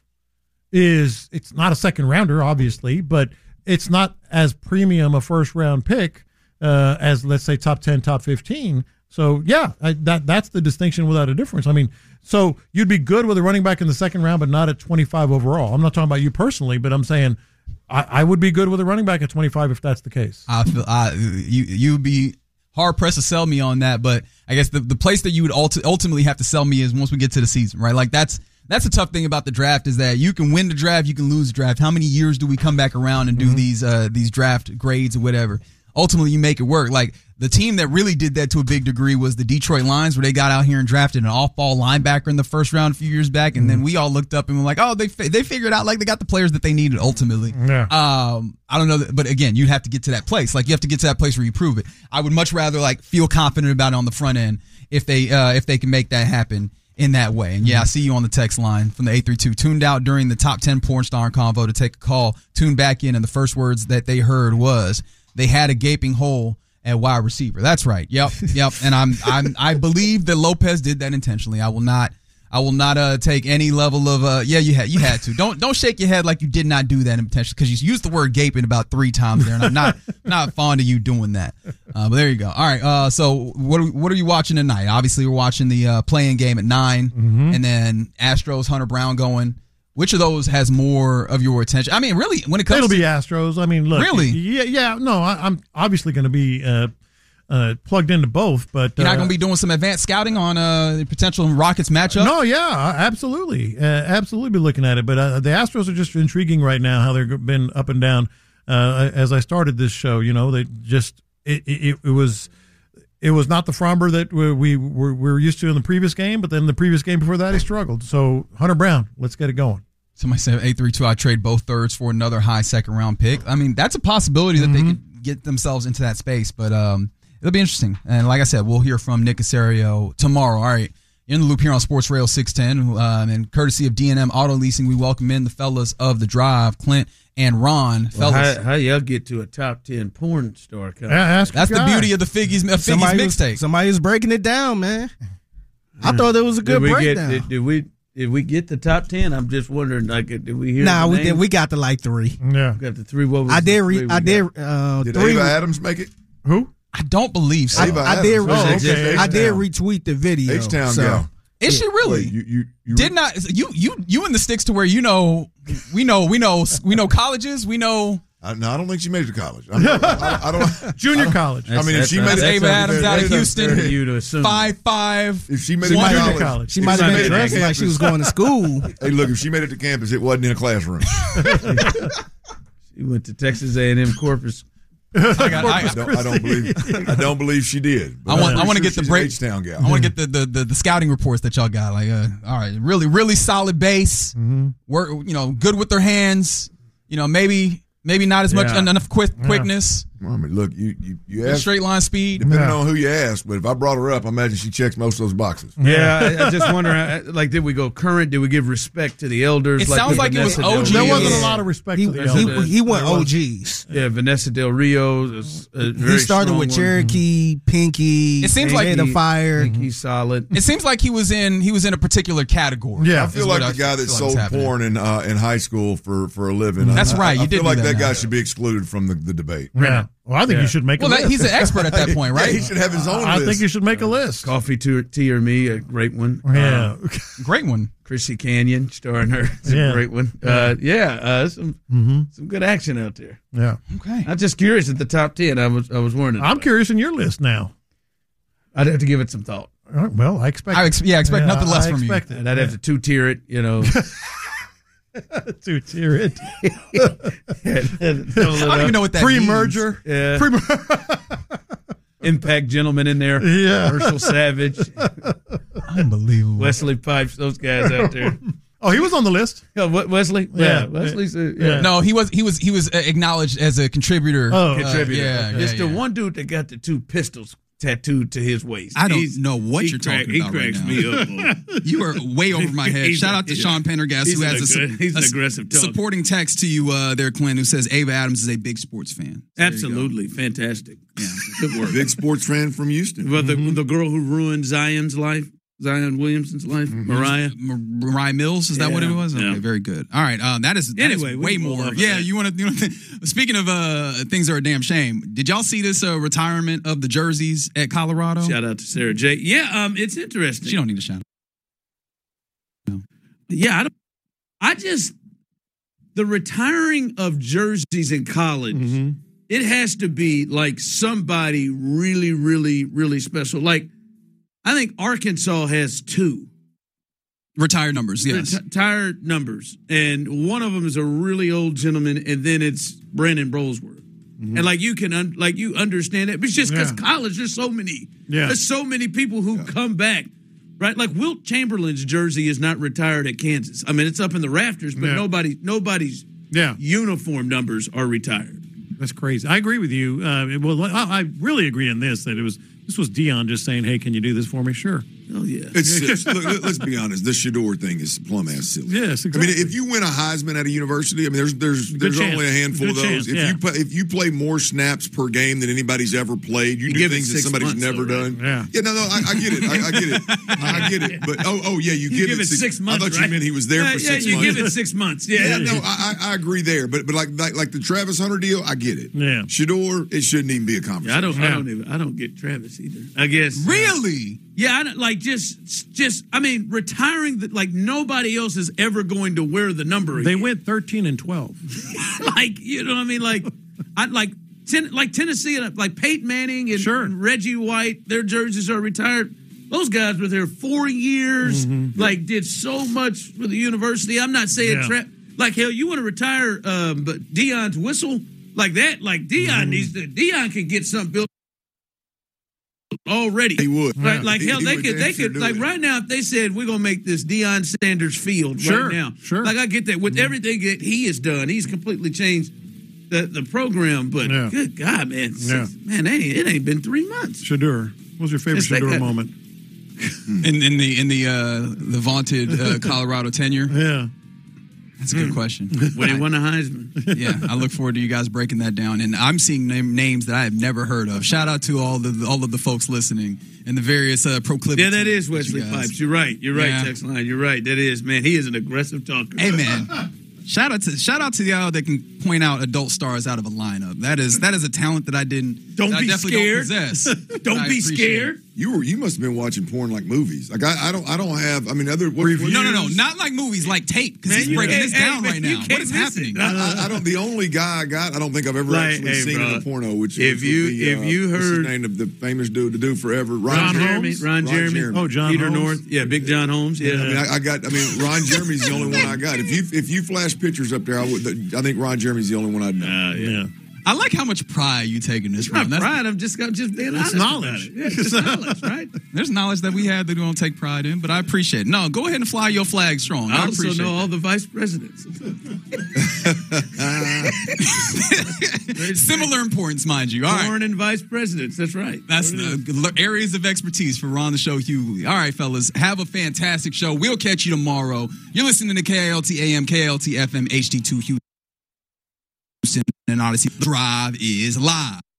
Speaker 7: is, it's not a second rounder, obviously, but it's not as premium a first round pick uh, as, let's say, top ten, top fifteen. So, yeah, I, that that's the distinction without a difference. I mean, so you'd be good with a running back in the second round, but not at twenty-five overall. I'm not talking about you personally, but I'm saying I, I would be good with a running back at twenty-five if that's the case.
Speaker 6: I feel I you you'd be hard pressed to sell me on that, but I guess the, the place that you would ulti- ultimately have to sell me is once we get to the season, right? Like that's That's the tough thing about the draft is that you can win the draft, you can lose the draft. How many years do we come back around and do mm-hmm. these uh, these draft grades or whatever? Ultimately, you make it work. Like the team that really did that to a big degree was the Detroit Lions, where they got out here and drafted an off-ball linebacker in the first round a few years back, and mm-hmm. then we all looked up and were like, "Oh, they they figured out like they got the players that they needed." Ultimately,
Speaker 7: yeah.
Speaker 6: um, I don't know, that, but again, you'd have to get to that place. Like you have to get to that place where you prove it. I would much rather like feel confident about it on the front end if they uh, if they can make that happen in that way. And yeah, I see you on the text line from the eight three two. Tuned out during the top ten porn star convo to take a call. Tuned back in, and the first words that they heard was they had a gaping hole at wide receiver. That's right. Yep, yep. And I'm I'm I believe that Lopez did that intentionally. I will not I will not uh, take any level of uh yeah you had you had to. Don't don't shake your head like you did not do that intentionally, because you used the word gaping about three times there, and I'm not not fond of you doing that. Uh, but there you go. All right. Uh, so what are, what are you watching tonight? Obviously, we're watching the uh, playing game at nine,
Speaker 7: mm-hmm.
Speaker 6: and then Astros Hunter Brown going. Which of those has more of your attention? I mean, really, when it comes
Speaker 7: It'll
Speaker 6: to...
Speaker 7: be Astros. I mean, look.
Speaker 6: Really?
Speaker 7: Yeah, yeah. No, I, I'm obviously going to be uh, uh, plugged into both, but...
Speaker 6: You're not
Speaker 7: uh,
Speaker 6: going to be doing some advanced scouting on uh, the potential Rockets matchup?
Speaker 7: No, yeah, absolutely. Uh, absolutely be looking at it. But uh, the Astros are just intriguing right now, how they've been up and down. Uh, as I started this show, you know, they just... It, it, it was... It was not the Fromber that we, we, were, we were used to in the previous game, but then the previous game before that, he struggled. So, Hunter Brown, let's get it going.
Speaker 6: Somebody said eight three two, I trade both thirds for another high second-round pick. I mean, that's a possibility that mm-hmm. they could get themselves into that space, but um, it'll be interesting. And like I said, we'll hear from Nick Caserio tomorrow. All right, you're in the loop here on Sports Radio six ten, um, and courtesy of D and M Auto Leasing, we welcome in the fellas of The Drive, Clint and Ron.
Speaker 14: Well,
Speaker 6: fellas.
Speaker 14: how, how y'all get to a top ten porn star?
Speaker 7: Yeah,
Speaker 6: that's the beauty of the Figgies, uh, Figgies mixtape.
Speaker 8: Somebody was breaking it down, man. I thought it was a good
Speaker 14: did
Speaker 8: breakdown.
Speaker 14: Get, did, did we did we get the top ten? I'm just wondering. Like, did we hear?
Speaker 8: Nah,
Speaker 14: the
Speaker 8: we
Speaker 14: names?
Speaker 8: did. We got the like three.
Speaker 7: Yeah,
Speaker 14: got the three. What was
Speaker 8: I did.
Speaker 14: the
Speaker 8: Re,
Speaker 14: three
Speaker 8: I did.
Speaker 14: got?
Speaker 8: Uh,
Speaker 15: did
Speaker 8: three.
Speaker 15: Ava Adams make it?
Speaker 7: Who?
Speaker 6: I don't believe so.
Speaker 15: Ava
Speaker 8: I, I
Speaker 15: Adams.
Speaker 8: did.
Speaker 7: Oh, okay.
Speaker 8: I did retweet the video.
Speaker 15: H Town
Speaker 8: so.
Speaker 15: gal.
Speaker 6: Is she really?
Speaker 15: Wait, you, you, you
Speaker 6: Did not you you you in the sticks to where you know we know we know we know colleges we know.
Speaker 15: I, no, I don't think she made it to college. I, I, I, I don't.
Speaker 7: Junior
Speaker 15: I don't,
Speaker 7: college.
Speaker 15: I mean, if she made it,
Speaker 6: Ava Adams out of Houston,
Speaker 14: you to assume.
Speaker 6: five five.
Speaker 15: If she made
Speaker 7: She
Speaker 15: it to
Speaker 7: might
Speaker 15: college,
Speaker 7: college.
Speaker 8: She might have been dressed like she was going to school.
Speaker 15: Hey, look, if she made it to campus, it wasn't in a classroom.
Speaker 14: She went to Texas A and M Corpus.
Speaker 6: I, got, I,
Speaker 15: I, don't, I don't believe. I don't believe she did.
Speaker 6: I want. I want to get the break.
Speaker 15: H-Town gal.
Speaker 6: I want to get the, the the the scouting reports that y'all got. Like, uh, all right, really, really solid base.
Speaker 7: Mm-hmm.
Speaker 6: Work, you know, good with their hands. You know, maybe maybe not as much
Speaker 14: Yeah.
Speaker 6: enough quick quickness.
Speaker 15: I mean, look, you you, you
Speaker 6: Good
Speaker 15: asked,
Speaker 6: straight line speed.
Speaker 15: depending
Speaker 7: Yeah.
Speaker 15: on who you ask, but if I brought her up, I imagine she checks most of those boxes.
Speaker 14: Yeah, I, I just wonder. uh, Like, did we go current? Did we give respect to the elders?
Speaker 6: It
Speaker 14: like
Speaker 6: sounds
Speaker 14: the
Speaker 6: like it was
Speaker 14: Vanessa Del
Speaker 6: O Gs.
Speaker 7: There
Speaker 14: Rio?
Speaker 7: wasn't a
Speaker 8: Yeah.
Speaker 7: lot of respect
Speaker 8: He,
Speaker 7: to the
Speaker 8: he,
Speaker 7: elders.
Speaker 8: he went
Speaker 7: There was.
Speaker 8: O Gs.
Speaker 14: Yeah, Vanessa Del Rio. Is a very
Speaker 8: He started
Speaker 14: strong
Speaker 8: with
Speaker 14: one.
Speaker 8: Cherokee, Pinky.
Speaker 6: It seems like
Speaker 8: Head of
Speaker 14: he-
Speaker 8: Fire.
Speaker 14: Think he's solid.
Speaker 6: It seems like he was in he was in a particular category.
Speaker 7: Yeah.
Speaker 15: I feel
Speaker 6: is
Speaker 15: like
Speaker 6: what
Speaker 15: the guy that
Speaker 6: feel like
Speaker 15: sold
Speaker 6: was happening.
Speaker 15: porn in uh, in high school for, for a living.
Speaker 6: That's
Speaker 15: I,
Speaker 6: right,
Speaker 15: I,
Speaker 6: you did
Speaker 15: feel
Speaker 6: do
Speaker 15: like
Speaker 6: that
Speaker 15: that
Speaker 6: now.
Speaker 15: guy should be excluded from the, the debate.
Speaker 7: Yeah. Well, I think
Speaker 14: Yeah.
Speaker 7: you should make
Speaker 6: Well,
Speaker 7: a
Speaker 6: that,
Speaker 7: list.
Speaker 6: he's an expert at that point, right?
Speaker 15: Yeah, he should have his own
Speaker 7: I
Speaker 15: list.
Speaker 7: think you should make a list.
Speaker 14: Coffee to Tea or Me, a great one.
Speaker 7: Yeah.
Speaker 14: Uh,
Speaker 6: Great one.
Speaker 14: Chrissy Canyon starring her. It's
Speaker 7: Yeah.
Speaker 14: a great one. Uh, yeah, uh, some
Speaker 7: Mm-hmm.
Speaker 14: some good action out there.
Speaker 7: Yeah.
Speaker 6: Okay.
Speaker 14: I'm just curious at the top ten. I was I was wondering.
Speaker 7: I'm curious in your list now.
Speaker 14: I'd have to give it some thought.
Speaker 7: All right, well, I expect.
Speaker 6: I ex- yeah, I expect nothing less
Speaker 7: I
Speaker 6: from you.
Speaker 7: expect it.
Speaker 14: And I'd have to two tier it, you know.
Speaker 7: to tier it.
Speaker 6: I don't even know what that
Speaker 7: Pre-merger.
Speaker 14: Yeah.
Speaker 7: Pre-
Speaker 14: Impact Gentleman in there.
Speaker 7: Yeah.
Speaker 14: Herschel Savage.
Speaker 6: Unbelievable.
Speaker 14: Wesley Pipes, those guys out there.
Speaker 7: Oh, he was on the list.
Speaker 14: Oh, what, Wesley?
Speaker 7: Yeah.
Speaker 14: Yeah. Wesley's a,
Speaker 7: Yeah.
Speaker 14: yeah.
Speaker 6: No, he was he was he was uh, acknowledged as a contributor.
Speaker 7: Oh.
Speaker 6: Uh,
Speaker 14: Contributor.
Speaker 6: yeah, yeah,
Speaker 14: It's the
Speaker 6: yeah.
Speaker 14: one dude that got the two pistols tattooed to his waist.
Speaker 16: I don't
Speaker 14: He's-
Speaker 16: know what
Speaker 14: he
Speaker 16: you're
Speaker 14: crack-
Speaker 16: talking about
Speaker 14: He
Speaker 16: right
Speaker 14: cracks
Speaker 16: now.
Speaker 14: me up. boy.
Speaker 16: You are way over my head.
Speaker 14: He's
Speaker 16: Shout
Speaker 14: a-
Speaker 16: out to
Speaker 14: he's
Speaker 16: Sean
Speaker 14: a-
Speaker 16: Pendergast,
Speaker 14: he's
Speaker 16: who
Speaker 14: an
Speaker 16: has a, su-
Speaker 14: aggr- he's
Speaker 16: a
Speaker 14: an
Speaker 16: s-
Speaker 14: aggressive talker.
Speaker 16: supporting text to you uh, there, Clint, who says Ava Adams is a big sports fan. So there you go.
Speaker 14: Absolutely. Fantastic.
Speaker 16: Yeah.
Speaker 14: Good work.
Speaker 15: Big sports fan from Houston.
Speaker 14: Well, the, the girl who ruined Zion's life, Zion Williamson's life, Mariah.
Speaker 16: M- Mariah Mills, is that what it
Speaker 14: Yeah.
Speaker 16: was? Okay,
Speaker 14: Yeah.
Speaker 16: very good. All right, uh, that is that is
Speaker 14: Anyway, we
Speaker 16: way
Speaker 14: can roll
Speaker 16: more.
Speaker 14: off of
Speaker 16: Yeah,
Speaker 14: that.
Speaker 16: you want to. You know, speaking of uh, things that are a damn shame, did y'all see this uh, retirement of the jerseys at Colorado?
Speaker 14: Shout out to Sarah J. Yeah, um, it's interesting.
Speaker 16: She don't need a shout.
Speaker 14: Yeah, I, don't, I just the retiring of jerseys in college.
Speaker 7: Mm-hmm.
Speaker 14: It has to be like somebody really, really, really special. Like I think Arkansas has two.
Speaker 16: Retired numbers, yes.
Speaker 14: Retired numbers. And one of them is a really old gentleman, and then it's Brandon Brolsworth. Mm-hmm. And like you can, un- like you understand it. But it's just because yeah. college, there's so many, yeah. there's so many people who yeah. come back, right? Like Wilt Chamberlain's jersey is not retired at Kansas. I mean, it's up in the rafters, but yeah. nobody, nobody's
Speaker 7: yeah.
Speaker 14: uniform numbers are retired.
Speaker 7: That's crazy. I agree with you. Uh, well, I, I really agree in this that it was this was Deion just saying, "Hey, can you do this for me?" Sure.
Speaker 14: Oh yeah.
Speaker 15: It's, it's look, let's be honest. This Shador thing is plum ass silly.
Speaker 7: Yes, exactly.
Speaker 15: I mean, if you win a Heisman at a university, I mean, there's there's
Speaker 7: Good
Speaker 15: there's
Speaker 7: chance.
Speaker 15: only a handful
Speaker 7: Good
Speaker 15: of those.
Speaker 7: chance,
Speaker 15: if
Speaker 7: yeah.
Speaker 15: you play, if you play more snaps per game than anybody's ever played, you,
Speaker 14: you
Speaker 15: do
Speaker 14: give
Speaker 15: things that somebody's
Speaker 14: months,
Speaker 15: never
Speaker 14: though, right?
Speaker 15: done.
Speaker 7: Yeah.
Speaker 15: Yeah. No, no, I, I get it. I, I get it. I get it. But oh, oh yeah, you,
Speaker 14: You
Speaker 15: give,
Speaker 14: give
Speaker 15: it
Speaker 14: it
Speaker 15: six,
Speaker 14: six months,
Speaker 15: I thought
Speaker 14: right?
Speaker 15: you meant he was there
Speaker 14: yeah,
Speaker 15: for
Speaker 14: yeah,
Speaker 15: six
Speaker 14: you
Speaker 15: months.
Speaker 14: give it six months. Yeah.
Speaker 15: Yeah, no, I, I agree there, but but like, like like the Travis Hunter deal, I get it.
Speaker 7: Yeah.
Speaker 15: Shador, it shouldn't even be a conversation.
Speaker 14: Yeah, I don't. I don't even. I don't get Travis either. I guess.
Speaker 16: Really?
Speaker 14: Yeah. I don't, like just just. I mean, retiring the, like nobody else is ever going to wear the number again.
Speaker 7: They went thirteen and twelve.
Speaker 14: Like you know what I mean? Like I like ten, like Tennessee, like Peyton Manning and,
Speaker 7: Sure.
Speaker 14: and Reggie White. Their jerseys are retired. Those guys were there four years.
Speaker 7: Mm-hmm.
Speaker 14: Like did so much for the university. I'm not saying
Speaker 7: Yeah.
Speaker 14: tra- like hell. You want to retire, um, but Deion's whistle like that. Like Deion
Speaker 7: Mm-hmm.
Speaker 14: needs to. Deion can get something built already.
Speaker 15: He would.
Speaker 14: Right,
Speaker 15: Yeah.
Speaker 14: like
Speaker 15: He-
Speaker 14: hell,
Speaker 15: he
Speaker 14: they
Speaker 15: would
Speaker 14: could, they
Speaker 15: damn sure
Speaker 14: could,
Speaker 15: do
Speaker 14: like
Speaker 15: it.
Speaker 14: right now, if they said we're gonna make this Deion Sanders Field
Speaker 7: Sure,
Speaker 14: right now,
Speaker 7: sure.
Speaker 14: like I get that with everything that he has done, he's completely changed the, the program. But
Speaker 7: Yeah.
Speaker 14: good God, man,
Speaker 7: Yeah.
Speaker 14: man, it ain't, it ain't been three months.
Speaker 7: Shador. What was your favorite
Speaker 14: It's like
Speaker 7: Shador
Speaker 14: that-
Speaker 7: moment?
Speaker 16: In, in the in the uh, the vaunted uh, Colorado tenure?
Speaker 7: Yeah.
Speaker 16: That's a good question.
Speaker 14: When he won the Heisman.
Speaker 16: Yeah, I look forward to you guys breaking that down. And I'm seeing name, names that I have never heard of. Shout out to all the all of the folks listening and the various uh, proclivities.
Speaker 14: Yeah, that is
Speaker 16: you
Speaker 14: Wesley
Speaker 16: guys-
Speaker 14: Pipes. You're right. You're right,
Speaker 16: Yeah.
Speaker 14: text line. You're right. That is, man. He is an aggressive talker.
Speaker 16: Hey, man. Shout out to shout out to y'all that can point out adult stars out of a lineup. That is that is a talent that I didn't.
Speaker 14: Don't
Speaker 16: that I
Speaker 14: be
Speaker 16: definitely
Speaker 14: scared.
Speaker 16: Don't possess.
Speaker 14: Don't
Speaker 16: I
Speaker 14: be
Speaker 16: appreciate
Speaker 14: scared.
Speaker 16: it.
Speaker 15: You were you must have been watching porn like movies. Like I, I don't I don't have I mean other what, what,
Speaker 16: No, no, no, not like movies, like tape. Because
Speaker 14: Man,
Speaker 16: he's
Speaker 14: you
Speaker 16: breaking
Speaker 14: can't-
Speaker 16: this down
Speaker 14: hey,
Speaker 16: right
Speaker 14: man, you
Speaker 16: now.
Speaker 14: can't
Speaker 16: What is
Speaker 14: miss
Speaker 16: happening?
Speaker 14: it.
Speaker 15: I, I, I don't. The only guy I got, I don't think I've ever
Speaker 14: Like,
Speaker 15: actually
Speaker 14: hey,
Speaker 15: seen
Speaker 14: bro,
Speaker 15: in a porno. Which
Speaker 14: if
Speaker 15: which
Speaker 14: you-
Speaker 15: would be,
Speaker 14: if
Speaker 15: uh,
Speaker 14: you
Speaker 15: what's his
Speaker 14: heard-
Speaker 15: name, the, the famous dude, the dude forever, Ron,
Speaker 14: Ron
Speaker 15: Jeremy.
Speaker 14: Jeremy, Ron Jeremy,
Speaker 7: Oh, John
Speaker 14: Peter
Speaker 7: Holmes?
Speaker 14: North, yeah, Big John Holmes, yeah.
Speaker 15: I mean, I, I got. I mean, Ron Jeremy's the only one I got. If you if you flash pictures up there, I would. I think Ron Jeremy's the only one I'd know.
Speaker 14: Uh, yeah.
Speaker 7: Yeah.
Speaker 16: I like how much pride you take in this
Speaker 14: It's not
Speaker 16: round. That's-
Speaker 14: pride. I'm just, I'm just being honest.
Speaker 7: It's knowledge.
Speaker 14: About it. Yeah, it's just knowledge, right?
Speaker 16: There's knowledge that we have that we don't take pride in, but I appreciate it. No, go ahead and fly your flag strong. I,
Speaker 14: I also
Speaker 16: appreciate
Speaker 14: know
Speaker 16: that.
Speaker 14: all the vice presidents.
Speaker 16: Similar importance, mind you. All right.
Speaker 14: Foreign and vice presidents. That's right.
Speaker 16: That's the areas of expertise for Ron the Show Hughley. All right, fellas, have a fantastic show. We'll catch you tomorrow. You're listening to K A L T A M, K A L T F M, H D two Houston, and Odyssey. Drive is live.